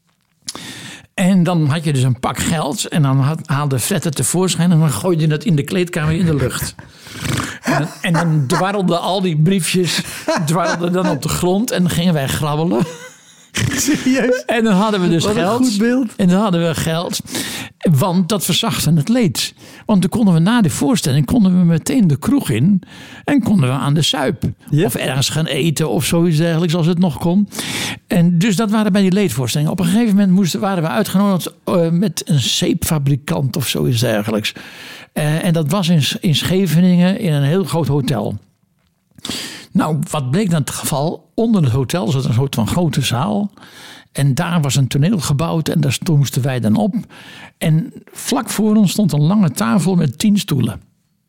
En dan had je dus een pak geld. En dan had, haalde Fred het tevoorschijn. En dan gooide je het in de kleedkamer in de lucht. En dan, en dan dwarrelden al die briefjes dwarrelden dan op de grond. En dan gingen wij grabbelen. Serieus? En dan hadden we dus Wat geld. Een goed beeld. En dan hadden we geld. Want dat verzachtte het leed. Want dan konden we na de voorstelling konden we meteen de kroeg in. En konden we aan de suip. Yep. Of ergens gaan eten of zoiets dergelijks als het nog kon. En dus dat waren bij die leedvoorstellingen. Op een gegeven moment moesten, waren we uitgenodigd uh, met een zeepfabrikant of zoiets dergelijks. Uh, en dat was in, in Scheveningen in een heel groot hotel. Nou, wat bleek dan het geval? Onder het hotel zat een soort van grote zaal. En daar was een toneel gebouwd en daar moesten wij dan op. En vlak voor ons stond een lange tafel met tien stoelen.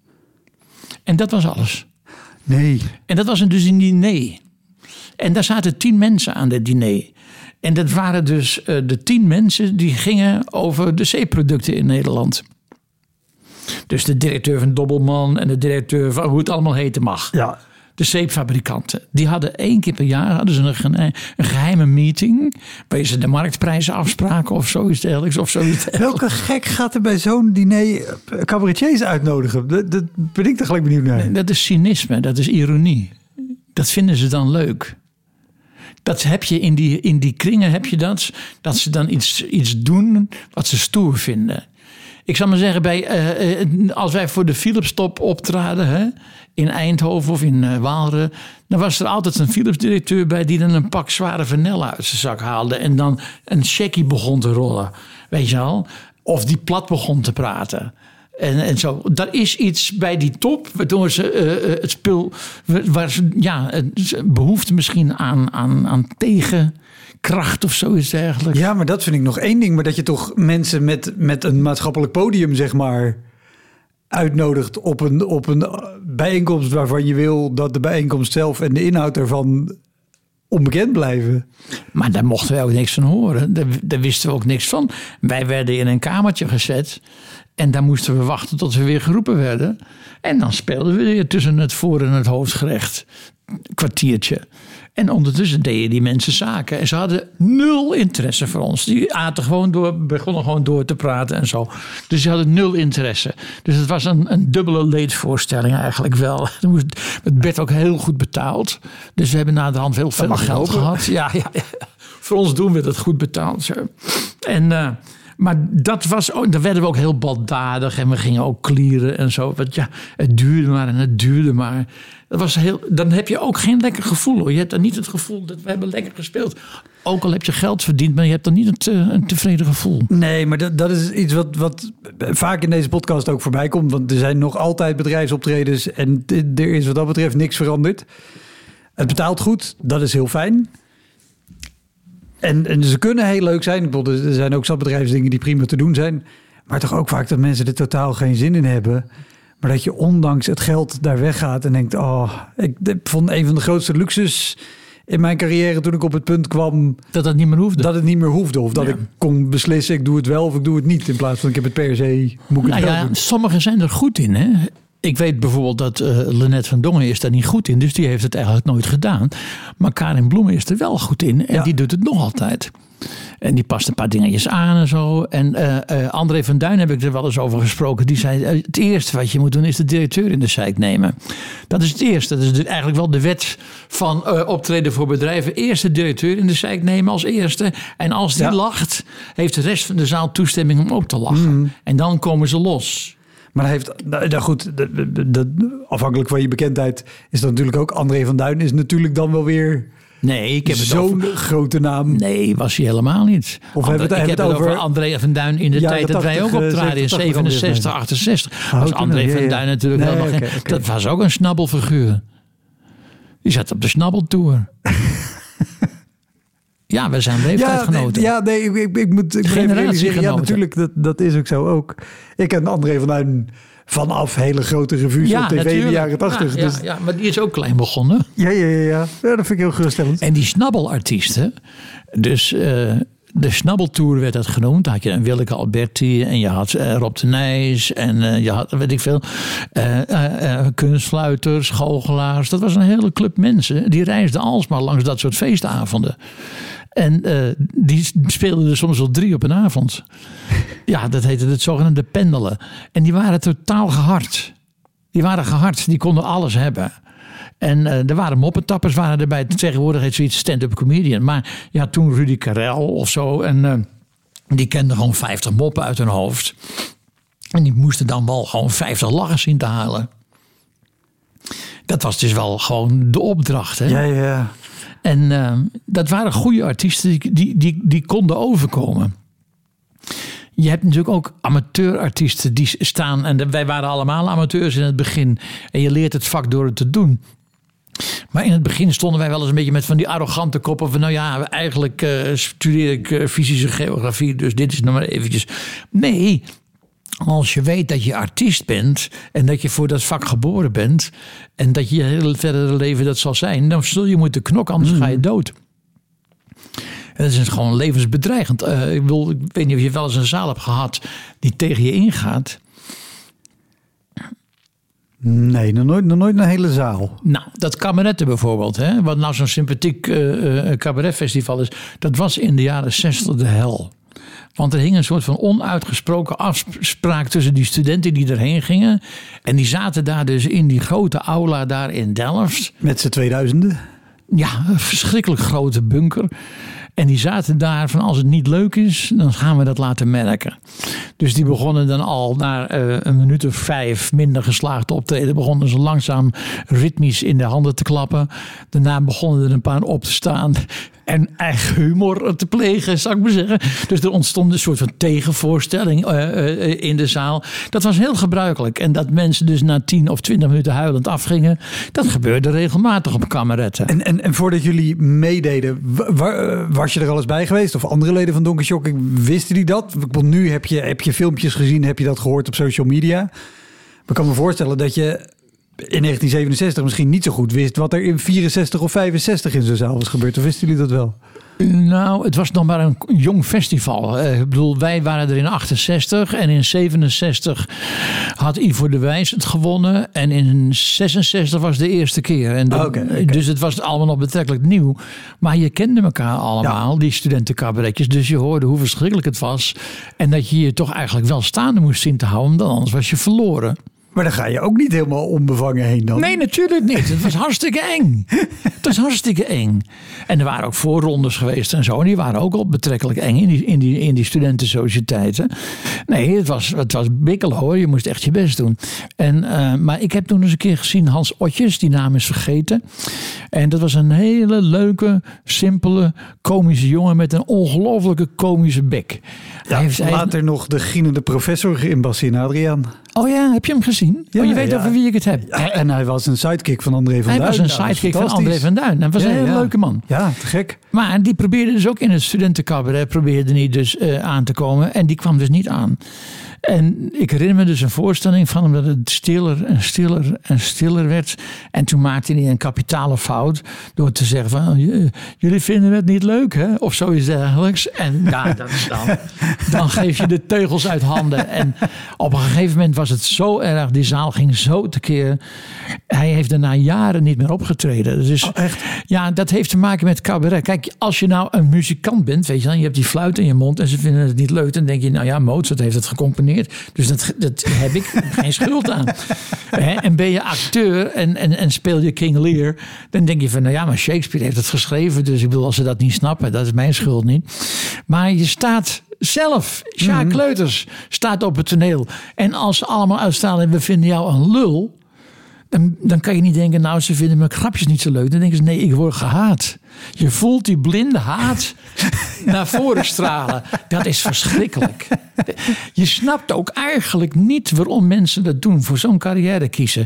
En dat was alles. Nee. En dat was dus een diner. En daar zaten tien mensen aan het diner. En dat waren dus uh, de tien mensen die gingen over de zeeproducten in Nederland. Dus de directeur van Dobbelman en de directeur van hoe het allemaal heten mag. Ja. De zeepfabrikanten. Die hadden één keer per jaar hadden ze een, een geheime meeting. Waar ze de marktprijzen afspraken of zoiets dergelijks. Of zoiets dergelijks. Welke gek gaat er bij zo'n diner cabaretiers uitnodigen? Dat, dat ben ik toch gelijk benieuwd naar. Nee, dat is cynisme, dat is ironie. Dat vinden ze dan leuk. Dat heb je in die, in die kringen heb je dat. Dat ze dan iets, iets doen wat ze stoer vinden. Ik zal maar zeggen, bij, uh, als wij voor de Philips-top optraden hè, in Eindhoven of in uh, Waalre, dan was er altijd een Philips-directeur bij die dan een pak zware vanilla uit zijn zak haalde en dan een checkie begon te rollen, weet je wel, of die plat begon te praten. En, en zo. Daar is iets bij die top, waardoor ze uh, het spul, waar ze, ja, behoefte misschien aan, aan, aan tegenkracht of zoiets dergelijks. Ja, maar dat vind ik nog één ding. Maar dat je toch mensen met, met een maatschappelijk podium, zeg maar, uitnodigt op een, op een bijeenkomst waarvan je wil dat de bijeenkomst zelf en de inhoud ervan onbekend blijven. Maar daar mochten we ook niks van horen. Daar, daar wisten we ook niks van. Wij werden in een kamertje gezet. En daar moesten we wachten tot we weer geroepen werden. En dan speelden we weer tussen het voor- en het hoofdgerecht. Een kwartiertje. En ondertussen deden die mensen zaken. En ze hadden nul interesse voor ons. Die aten gewoon door, begonnen gewoon door te praten en zo. Dus ze hadden nul interesse. Dus het was een, een dubbele leedvoorstelling eigenlijk wel. Het werd ook heel goed betaald. Dus we hebben na de hand heel veel geld gehad. Ja, ja, ja. Voor ons doen we dat goed betaald. Zo. En... Uh, Maar dat was ook, dan werden we ook heel baldadig en we gingen ook klieren en zo. Want ja, het duurde maar en het duurde maar. Dat was heel, dan heb je ook geen lekker gevoel hoor. Je hebt dan niet het gevoel dat we hebben lekker gespeeld. Ook al heb je geld verdiend, maar je hebt dan niet het, uh, een tevreden gevoel. Nee, maar dat, dat is iets wat, wat vaak in deze podcast ook voorbij komt. Want er zijn nog altijd bedrijfsoptredens en er is wat dat betreft niks veranderd. Het betaalt goed, dat is heel fijn. En, en ze kunnen heel leuk zijn. Er zijn ook zat bedrijfsdingen die prima te doen zijn. Maar toch ook vaak dat mensen er totaal geen zin in hebben. Maar dat je ondanks het geld daar weggaat en denkt... oh, ik vond een van de grootste luxes in mijn carrière toen ik op het punt kwam... Dat het niet meer hoefde. Dat het niet meer hoefde. Of dat ja. ik kon beslissen, ik doe het wel of ik doe het niet. In plaats van ik heb het per se, moet ik het nou wel ja, doen. sommigen zijn er goed in, hè. Ik weet bijvoorbeeld dat uh, Lennet van Dongen is daar niet goed in. Dus die heeft het eigenlijk nooit gedaan. Maar Karin Bloemen is er wel goed in. En ja. die doet het nog altijd. En die past een paar dingetjes aan en zo. En uh, uh, André van Duin heb ik er wel eens over gesproken. Die zei, uh, het eerste wat je moet doen is de directeur in de zeik nemen. Dat is het eerste. Dat is de, eigenlijk wel de wet van uh, optreden voor bedrijven. Eerst de directeur in de zeik nemen als eerste. En als die ja. lacht, heeft de rest van de zaal toestemming om ook te lachen. Mm. En dan komen ze los. Maar hij heeft, nou goed, dat, dat, afhankelijk van je bekendheid is dat natuurlijk ook. André van Duin is natuurlijk dan wel weer nee, ik heb zo'n het over, grote naam. Nee, was hij helemaal niet. Of André, het, ik heb het over, over André van Duin in de ja, tijd dat wij ook optraden in zevenenzestig, achtenzestig. Was André van Duin natuurlijk nee, helemaal okay, geen... Okay. Dat was ook een snabbelfiguur. Die zat op de snabbeltour. Ja, we zijn leeftijdgenoten. Ja, nee, ja, nee ik, ik, ik moet ik realiseren. Ja, natuurlijk, dat, dat is ook zo ook. Ik ken André van Duin vanaf hele grote revues ja, op tv natuurlijk. In de jaren tachtig. Ja, dus... ja, ja, maar die is ook klein begonnen. Ja, ja, ja, ja. ja dat vind ik heel geruststellend. En die snabbelartiesten, dus... Uh, de Snabbeltour werd dat genoemd. Dan had je een Willeke Alberti en je had uh, Rob de Nijs en uh, je had, weet ik veel, uh, uh, uh, kunstfluiters, goochelaars. Dat was een hele club mensen. Die reisden alsmaar langs dat soort feestavonden. En uh, die speelden er soms wel drie op een avond. Ja, dat heette het zogenaamde pendelen. En die waren totaal gehard. Die waren gehard. Die konden alles hebben. En uh, er waren moppetappers, waren erbij. Tegenwoordig heet zoiets stand-up comedian. Maar ja, toen Rudy Karel of zo. En uh, die kende gewoon vijftig moppen uit hun hoofd. En die moesten dan wel gewoon vijftig lachers zien te halen. Dat was dus wel gewoon de opdracht. Hè? Ja, ja. En uh, dat waren goede artiesten die, die, die, die konden overkomen. Je hebt natuurlijk ook amateurartiesten die staan. En wij waren allemaal amateurs in het begin. En je leert het vak door het te doen. Maar in het begin stonden wij wel eens een beetje met van die arrogante koppen. Van nou ja, eigenlijk uh, studeer ik uh, fysische geografie. Dus dit is nog maar eventjes. Nee, als je weet dat je artiest bent. En dat je voor dat vak geboren bent. En dat je je hele verdere leven dat zal zijn. Dan zul je moeten knokken, anders mm. ga je dood. Dat is gewoon levensbedreigend. Uh, ik, bedoel, ik weet niet of je wel eens een zaal hebt gehad die tegen je ingaat. Nee, nog nooit, nog nooit een hele zaal. Nou, dat cabaretten bijvoorbeeld, hè, wat nou zo'n sympathiek uh, uh, cabaretfestival is, dat was in de jaren zestig de hel. Want er hing een soort van onuitgesproken afspraak tussen die studenten die erheen gingen. En die zaten daar dus in die grote aula daar in Delft. Met z'n tweeduizenden? Ja, een verschrikkelijk grote bunker. En die zaten daar van als het niet leuk is, dan gaan we dat laten merken. Dus die begonnen dan al na uh, een minuut of vijf minder geslaagd te optreden. Begonnen ze langzaam ritmisch in de handen te klappen. Daarna begonnen er een paar op te staan en eigen humor te plegen, zou ik maar zeggen. Dus er ontstond een soort van tegenvoorstelling uh, uh, in de zaal. Dat was heel gebruikelijk. En dat mensen dus na tien of twintig minuten huilend afgingen, dat gebeurde regelmatig op kameretten. En, en, en voordat jullie meededen, wa- was je er al eens bij geweest? Of andere leden van Donker Shocking, wisten die dat? Want nu heb je, heb je filmpjes gezien, heb je dat gehoord op social media. Maar ik kan me voorstellen dat je in negentien zevenenzestig misschien niet zo goed wist wat er in vierenzestig of vijfenzestig in zo'n zaal was gebeurd. Of wisten jullie dat wel? Nou, het was nog maar een jong festival. Uh, ik bedoel, wij waren er in achtenzestig en in zevenenzestig had Ivo de Wijs het gewonnen. En in zesenzestig was de eerste keer. En de, oh, okay, okay. Dus het was allemaal nog betrekkelijk nieuw. Maar je kende elkaar allemaal, ja. Die studentencabaretjes. Dus je hoorde hoe verschrikkelijk het was. En dat je je toch eigenlijk wel staande moest zien te houden, want anders was je verloren. Maar dan ga je ook niet helemaal onbevangen heen dan? Nee, natuurlijk niet. Het was hartstikke eng. Het was hartstikke eng. En er waren ook voorrondes geweest en zo. En die waren ook al betrekkelijk eng in die, in die, in die studentensociëteiten. Nee, het was, het was bikkelen hoor. Je moest echt je best doen. En, uh, maar ik heb toen eens een keer gezien Hans Otjes. Die naam is vergeten. En dat was een hele leuke, simpele, komische jongen met een ongelofelijke komische bek. Ja, hij heeft later hij... nog de gienende professor in Bassin Adriaan. Oh ja, heb je hem gezien? Ja, oh, je weet ja. over wie ik het heb. Ja, en hij was een sidekick van André van hij Duin. Hij was een sidekick van André van Duin. Hij was ja, een hele ja. leuke man. Ja, te gek. Maar die probeerde dus ook in het studentencabaret probeerde niet dus uh, aan te komen. En die kwam dus niet aan. En ik herinner me dus een voorstelling van hem dat het stiller en stiller en stiller werd. En toen maakte hij een kapitale fout door te zeggen van, jullie vinden het niet leuk hè? Of zoiets dergelijks. En ja, dat is dan, dan geef je de teugels uit handen. En op een gegeven moment was het zo erg, die zaal ging zo tekeer. Hij heeft er na jaren niet meer opgetreden. Dus, oh, echt? Ja, dat heeft te maken met cabaret. Kijk, als je nou een muzikant bent, weet je dan, je hebt die fluit in je mond en ze vinden het niet leuk. Dan denk je, nou ja, Mozart heeft het gecomponeerd. Dus dat, dat heb ik geen schuld aan. He, en ben je acteur en, en, en speel je King Lear, dan denk je van, nou ja, maar Shakespeare heeft het geschreven. Dus ik bedoel, als ze dat niet snappen, dat is mijn schuld niet. Maar je staat zelf, Sjaak mm-hmm. Kleuters, staat op het toneel. En als ze allemaal uitstralen en we vinden jou een lul, dan, dan kan je niet denken, nou, ze vinden mijn grapjes niet zo leuk. Dan denken ze, nee, ik word gehaat. Je voelt die blinde haat naar voren stralen. Dat is verschrikkelijk. Je snapt ook eigenlijk niet waarom mensen dat doen, voor zo'n carrière kiezen.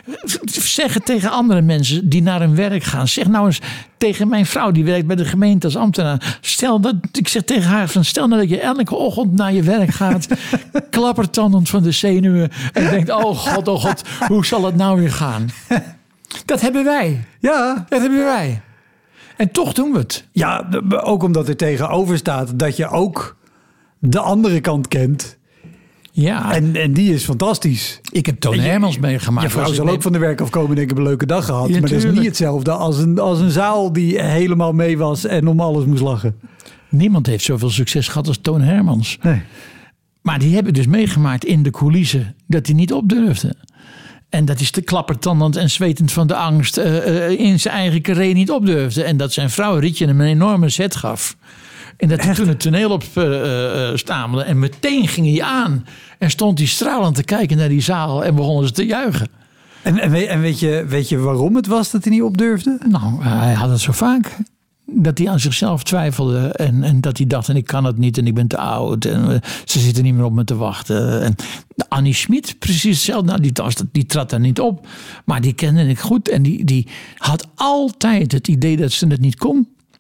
Zeg het tegen andere mensen die naar hun werk gaan. Zeg nou eens tegen mijn vrouw, die werkt bij de gemeente als ambtenaar. Stel dat, ik zeg tegen haar, van, stel nou dat je elke ochtend naar je werk gaat, klappertandend van de zenuwen en denkt, oh god, oh god, hoe zal het nou weer gaan? Dat hebben wij. Ja, dat hebben wij. En toch doen we het. Ja, ook omdat er tegenover staat dat je ook de andere kant kent. Ja. En, en die is fantastisch. Ik heb Toon Hermans meegemaakt. Je vrouw zal mee... ook van de werk afkomen en ik heb een leuke dag gehad. Ja, maar dat is niet hetzelfde als een, als een zaal die helemaal mee was en om alles moest lachen. Niemand heeft zoveel succes gehad als Toon Hermans. Nee. Maar die hebben dus meegemaakt in de coulissen dat hij niet opdurfde. En dat is te klappertandend en zwetend van de angst uh, uh, in zijn eigen carré niet opdurfde. En dat zijn vrouw Rietje hem een enorme zet gaf. En dat hij toen het toneel op uh, uh, stamelde. En meteen ging hij aan. En stond hij stralend te kijken naar die zaal. En begonnen ze te juichen. En, en, weet, en weet, je, weet je waarom het was dat hij niet opdurfde? Nou, hij had het zo vaak. Dat hij aan zichzelf twijfelde. En, en dat hij dacht, en ik kan het niet en ik ben te oud. En uh, ze zitten niet meer op me te wachten. En Annie Schmid, precies hetzelfde. Nou, die, die trad daar niet op. Maar die kende ik goed. En die, die had altijd het idee dat ze het niet kon.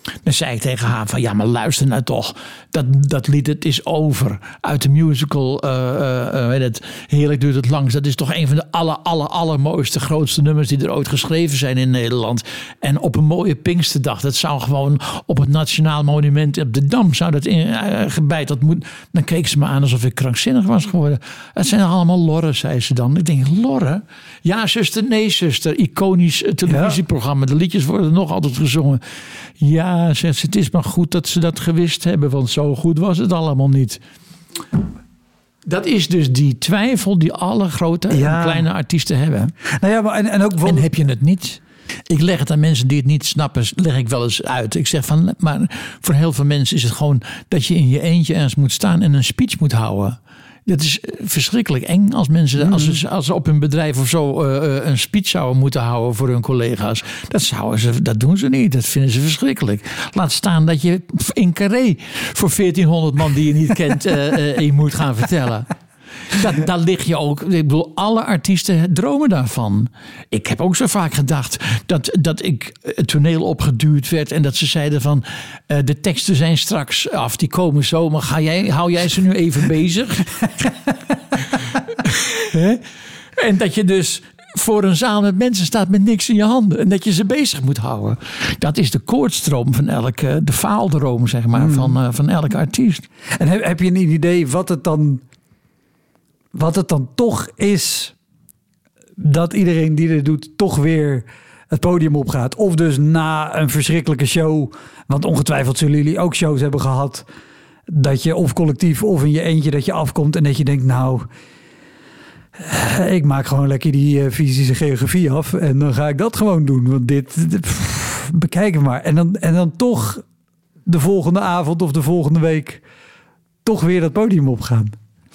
Dan zei ik tegen haar van, ja, maar luister nou toch. Dat, dat lied, het is over. Uit de musical, uh, uh, uh, het, Heerlijk duurt het langs. Dat is toch een van de aller, aller, allermooiste, grootste nummers die er ooit geschreven zijn in Nederland. En op een mooie Pinksterdag. Dat zou gewoon op het Nationaal Monument op de Dam zou dat in, uh, gebijt. Dat moet, dan keek ze me aan alsof ik krankzinnig was geworden. Het zijn allemaal lorren, zei ze dan. Ik denk, lorren? Ja, zuster, nee, zuster. Iconisch televisieprogramma. De liedjes worden nog altijd gezongen. Ja, zegt ze, het is maar goed dat ze dat gewist hebben, want zo goed was het allemaal niet. Dat is dus die twijfel die alle grote ja. en kleine artiesten hebben. Nou ja, maar en, en ook bijvoorbeeld... En heb je het niet? Ik leg het aan mensen die het niet snappen, leg ik wel eens uit. Ik zeg van, maar voor heel veel mensen is het gewoon dat je in je eentje ergens moet staan en een speech moet houden. Dat is verschrikkelijk eng als mensen mm. als ze, als ze op hun bedrijf of zo uh, een speech zouden moeten houden voor hun collega's. Dat, zouden ze, dat doen ze niet. Dat vinden ze verschrikkelijk. Laat staan dat je in Carré voor veertienhonderd man die je niet kent uh, uh, je moet gaan vertellen. Dat, daar lig je ook. Ik bedoel, alle artiesten dromen daarvan. Ik heb ook zo vaak gedacht dat, dat ik het toneel opgeduwd werd en dat ze zeiden van uh, de teksten zijn straks af, die komen zo, maar ga jij, hou jij ze nu even bezig? En dat je dus voor een zaal met mensen staat met niks in je handen. En dat je ze bezig moet houden. Dat is de koortstroom van elke, de faaldroom zeg maar, hmm. van, uh, van elke artiest. En heb, heb je een idee wat het dan... Wat het dan toch is dat iedereen die dit doet toch weer het podium opgaat. Of dus na een verschrikkelijke show, want ongetwijfeld zullen jullie ook shows hebben gehad, dat je of collectief of in je eentje dat je afkomt en dat je denkt, nou, ik maak gewoon lekker die uh, fysische geografie af en dan ga ik dat gewoon doen. Want dit, dit pff, bekijk het maar. En dan, en dan toch de volgende avond of de volgende week toch weer dat podium opgaan.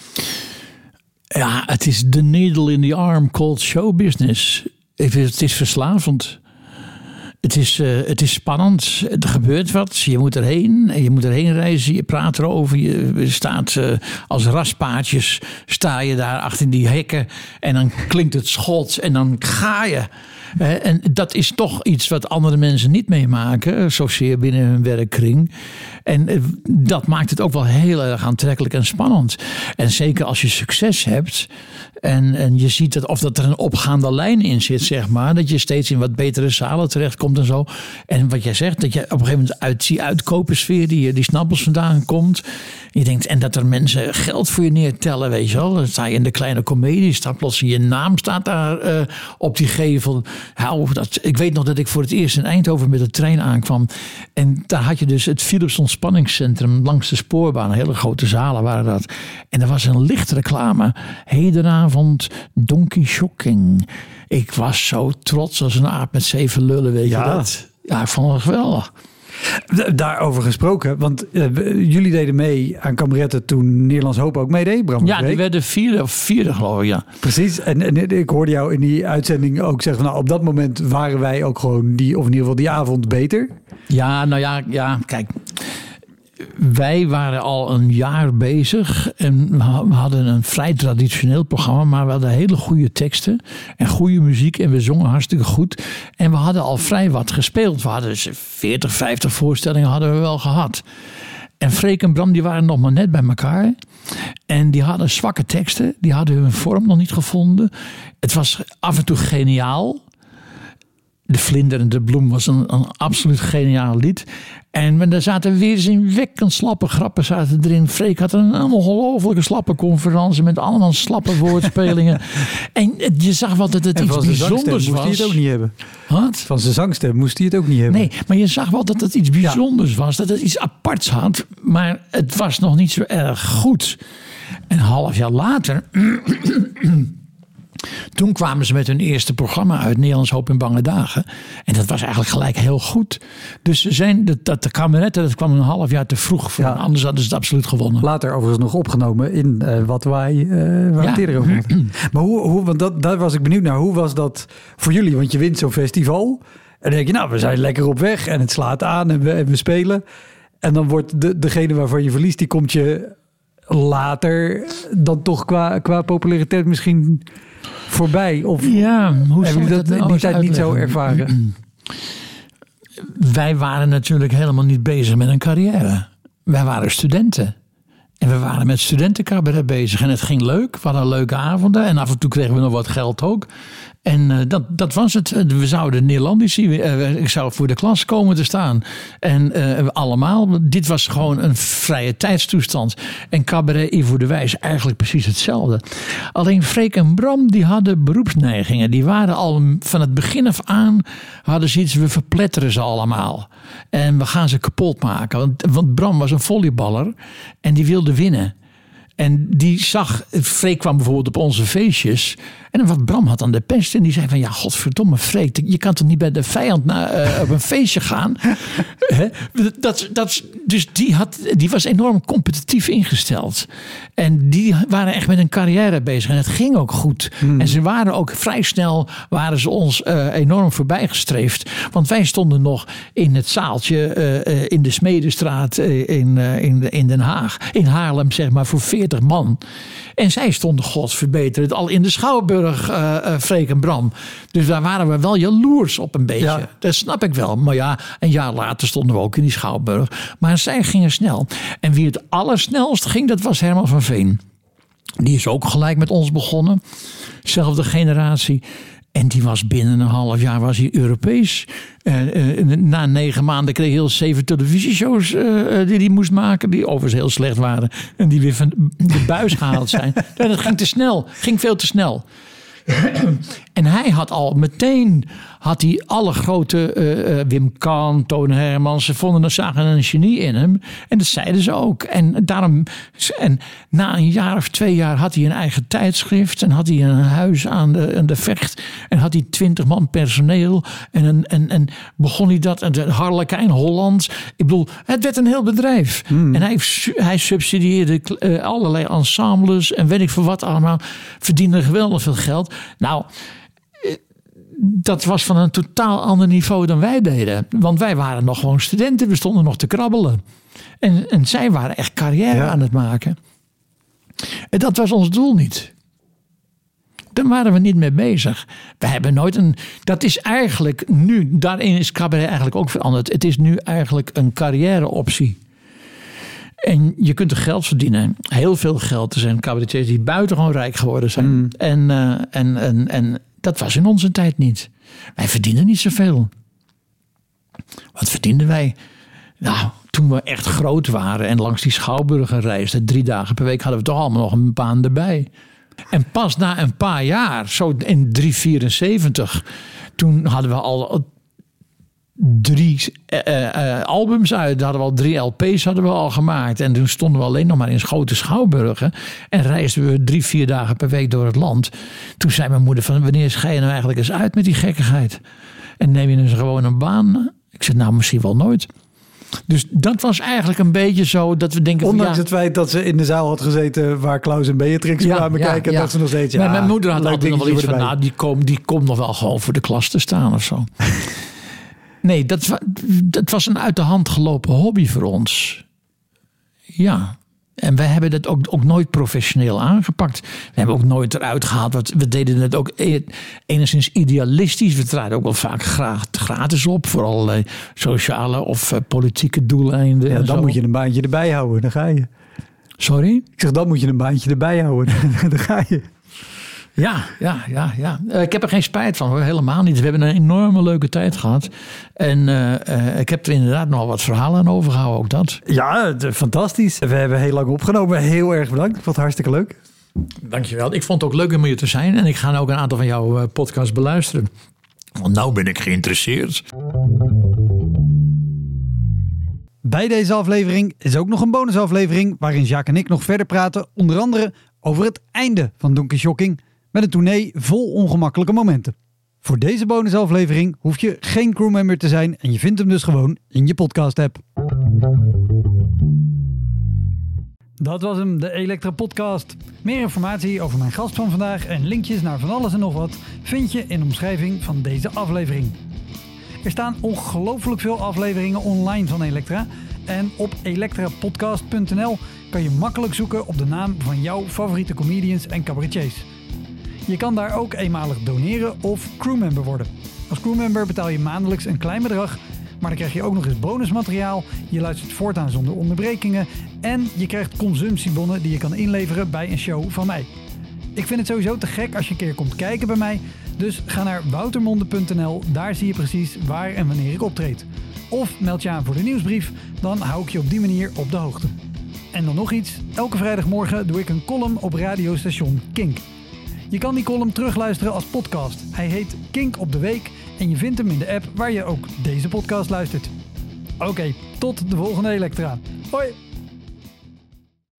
Ja, het is the needle in the arm called show business. Het is verslavend. Het is, uh, het is spannend. Er gebeurt wat. Je moet erheen. Je moet erheen reizen. Je praat erover. Je staat uh, als raspaardjes. Sta je daar achter die hekken. En dan klinkt het schot. En dan ga je. Uh, en dat is toch iets wat andere mensen niet meemaken. Zozeer binnen hun werkkring. En uh, dat maakt het ook wel heel erg aantrekkelijk en spannend. En zeker als je succes hebt. En, en je ziet dat of dat er een opgaande lijn in zit, zeg maar. Dat je steeds in wat betere zalen terechtkomt en zo. En wat jij zegt, dat je op een gegeven moment uit die uitkopersfeer die, die snappels vandaan komt. Je denkt, en dat er mensen geld voor je neertellen, weet je wel. Dan sta je in de kleine komedie, staat plots je naam staat daar uh, op die gevel. Nou, dat, ik weet nog dat ik voor het eerst in Eindhoven met de trein aankwam. En daar had je dus het Philips Ontspanningscentrum langs de spoorbaan. Hele grote zalen waren dat. En er was een lichte reclame. Hedenavond Donkey Shocking. Ik was zo trots als een aap met zeven lullen, weet ja. je dat? Ja, ik vond het geweldig. Daarover gesproken, want uh, jullie deden mee aan kameretten toen Nederlands Hoop ook meedeed. Bram ja, die werden vierde of vierde geloof ik, ja. Precies, en, en ik hoorde jou in die uitzending ook zeggen van nou, op dat moment waren wij ook gewoon die, of in ieder geval die avond beter. Ja, nou ja, ja, kijk. Wij waren al een jaar bezig en we hadden een vrij traditioneel programma, maar we hadden hele goede teksten en goede muziek en we zongen hartstikke goed. En we hadden al vrij wat gespeeld. We hadden dus veertig, vijftig voorstellingen hadden we wel gehad. En Freek en Bram die waren nog maar net bij elkaar. En die hadden zwakke teksten, die hadden hun vorm nog niet gevonden. Het was af en toe geniaal. De Vlinder en de Bloem was een, een absoluut geniaal lied. En er zaten weerzinwekkend slappe grappen zaten erin. Freek had een, een ongelofelijke slappe conferentie met allemaal slappe woordspelingen. En je zag wel dat het en iets bijzonders was. Moest hij het ook niet hebben? Wat? Van zijn zangstem moest hij het ook niet hebben. Nee, maar je zag wel dat het iets bijzonders ja. was. Dat het iets aparts had. Maar het was nog niet zo erg goed. En een half jaar later... Toen kwamen ze met hun eerste programma uit, Nederlands Hoop in Bange Dagen. En dat was eigenlijk gelijk heel goed. Dus ze zijn, dat, dat de kameretten, dat kwam een half jaar te vroeg voor. Ja. Anders hadden ze het absoluut gewonnen. Later overigens nog opgenomen in uh, wat wij uh, waar ja. het eerder over hadden. Maar hoe, hoe want dat, daar was ik benieuwd naar. Hoe was dat voor jullie? Want je wint zo'n festival. En dan denk je, nou, we zijn lekker op weg. En het slaat aan en we, en we spelen. En dan wordt de, degene waarvan je verliest, die komt je later dan toch qua, qua populariteit misschien... voorbij? Of ja, hoe hebben jullie dat, dat die tijd uitleggen? Niet zo ervaren? wij waren natuurlijk helemaal niet bezig met een carrière. Wij waren studenten. En we waren met studentencabaret bezig. En het ging leuk. We hadden leuke avonden. En af en toe kregen we nog wat geld ook. En uh, dat, dat was het. We zouden Nederlandici. Uh, ik zou voor de klas komen te staan. En uh, allemaal. Dit was gewoon een vrije tijdstoestand. En cabaret Ivo de Wijs eigenlijk precies hetzelfde. Alleen Freek en Bram die hadden beroepsneigingen. Die waren al van het begin af aan. Hadden ze iets. We verpletteren ze allemaal. En we gaan ze kapot maken. Want, want Bram was een volleyballer. En die wilde winnen. En die zag, Freek kwam bijvoorbeeld op onze feestjes. En wat Bram had aan de pest. En die zei van, ja, godverdomme Freek, je kan toch niet bij de vijand naar, uh, op een feestje gaan? dat, dat, dus die, had, die was enorm competitief ingesteld. En die waren echt met een carrière bezig. En het ging ook goed. Hmm. En ze waren ook vrij snel, waren ze ons uh, enorm voorbijgestreefd. Want wij stonden nog in het zaaltje uh, uh, in de Smedestraat uh, in, uh, in, in Den Haag. In Haarlem, zeg maar, voor veertig man. En zij stonden, godsverbeter, al in de Schouwburg, uh, uh, Freek en Bram. Dus daar waren we wel jaloers op een beetje. Ja. Dat snap ik wel. Maar ja, een jaar later stonden we ook in die Schouwburg. Maar zij gingen snel. En wie het allersnelst ging, dat was Herman van Veen. Die is ook gelijk met ons begonnen. Zelfde generatie. En die was binnen een half jaar was hij Europees. Uh, uh, na negen maanden kreeg hij heel zeven televisieshows uh, die hij moest maken. Die overigens heel slecht waren. En die weer van de buis gehaald zijn. Ja, dat ging te snel. Ging veel te snel. En hij had al meteen had hij alle grote uh, Wim Kan, Toon Hermans, ze vonden er zagen een genie in hem. En dat zeiden ze ook. En daarom, en na een jaar of twee jaar had hij een eigen tijdschrift en had hij een huis aan de, aan de Vecht en had hij twintig man personeel en, en, en, en begon hij dat, en de Harlekijn Holland. Ik bedoel, het werd een heel bedrijf. Hmm. En hij, hij subsidieerde uh, allerlei ensembles en weet ik veel wat allemaal. Verdiende geweldig veel geld. Nou, dat was van een totaal ander niveau dan wij deden. Want wij waren nog gewoon studenten. We stonden nog te krabbelen. En, en zij waren echt carrière ja. aan het maken. En dat was ons doel niet. Daar waren we niet mee bezig. We hebben nooit een... Dat is eigenlijk nu... Daarin is cabaret eigenlijk ook veranderd. Het is nu eigenlijk een carrière-optie. En je kunt er geld verdienen. Heel veel geld. Er zijn cabaretiers die buitengewoon rijk geworden zijn. Mm. En, uh, en, en, en dat was in onze tijd niet. Wij verdienden niet zoveel. Wat verdienden wij? Nou, toen we echt groot waren en langs die Schouwburgen reisden, drie dagen per week, hadden we toch allemaal nog een baan erbij. En pas na een paar jaar, zo in drie vierenzeventig, toen hadden we al drie uh, uh, albums uit. Hadden we al drie L P's hadden we al gemaakt. En toen stonden we alleen nog maar in grote Schouwburgen. En reisden we drie, vier dagen per week door het land. Toen zei mijn moeder van, wanneer ga je nou eigenlijk eens uit met die gekkigheid? En neem je dus gewoon een baan? Ik zei, nou misschien wel nooit. Dus dat was eigenlijk een beetje zo dat we denken... Ondanks van, ja, het feit dat ze in de zaal had gezeten waar Klaus en Beatrix ja, kwamen ja, kijken. Ja. Dat ze nog steeds... Ja, maar mijn moeder had altijd nog wel iets van, nou die komt die komt nog wel gewoon voor de klas te staan of zo. Nee, dat, dat was een uit de hand gelopen hobby voor ons. Ja. En wij hebben dat ook, ook nooit professioneel aangepakt. We hebben ook nooit eruit gehaald. Wat, we deden het ook enigszins idealistisch. We traden ook wel vaak graag, gratis op. Voor allerlei sociale of uh, politieke doeleinden. Ja, dan zo. Moet je een baantje erbij houden. Dan ga je. Sorry? Ik zeg, dan moet je een baantje erbij houden. Dan ga je. Ja, ja, ja, ja. Uh, ik heb er geen spijt van, hoor. Helemaal niet. We hebben een enorme leuke tijd gehad. En uh, uh, ik heb er inderdaad nog wat verhalen aan overgehouden, ook dat. Ja, fantastisch. We hebben heel lang opgenomen. Heel erg bedankt. Ik vond het hartstikke leuk. Dankjewel. Ik vond het ook leuk om hier te zijn. En ik ga ook een aantal van jouw uh, podcasts beluisteren. Want nou ben ik geïnteresseerd. Bij deze aflevering is ook nog een bonusaflevering waarin Jacques en ik nog verder praten. Onder andere over het einde van Donkey Shocking. Met een tournee vol ongemakkelijke momenten. Voor deze bonusaflevering hoef je geen crewmember te zijn en je vindt hem dus gewoon in je podcast-app. Dat was hem, de Elektra Podcast. Meer informatie over mijn gast van vandaag en linkjes naar van alles en nog wat vind je in de omschrijving van deze aflevering. Er staan ongelooflijk veel afleveringen online van Elektra en op elektrapodcast punt n l kan je makkelijk zoeken op de naam van jouw favoriete comedians en cabaretiers. Je kan daar ook eenmalig doneren of crewmember worden. Als crewmember betaal je maandelijks een klein bedrag, Maar dan krijg je ook nog eens bonusmateriaal. Je luistert voortaan zonder onderbrekingen. En je krijgt consumptiebonnen die je kan inleveren bij een show van mij. Ik vind het sowieso te gek als je een keer komt kijken bij mij. Dus ga naar woutermonde punt n l. Daar zie je precies waar en wanneer ik optreed. Of meld je aan voor de nieuwsbrief. Dan hou ik je op die manier op de hoogte. En dan nog iets. Elke vrijdagmorgen doe ik een column op radiostation Kink. Je kan die column terugluisteren als podcast. Hij heet Kink op de Week en je vindt hem in de app waar je ook deze podcast luistert. Oké, tot de volgende Elektra. Hoi!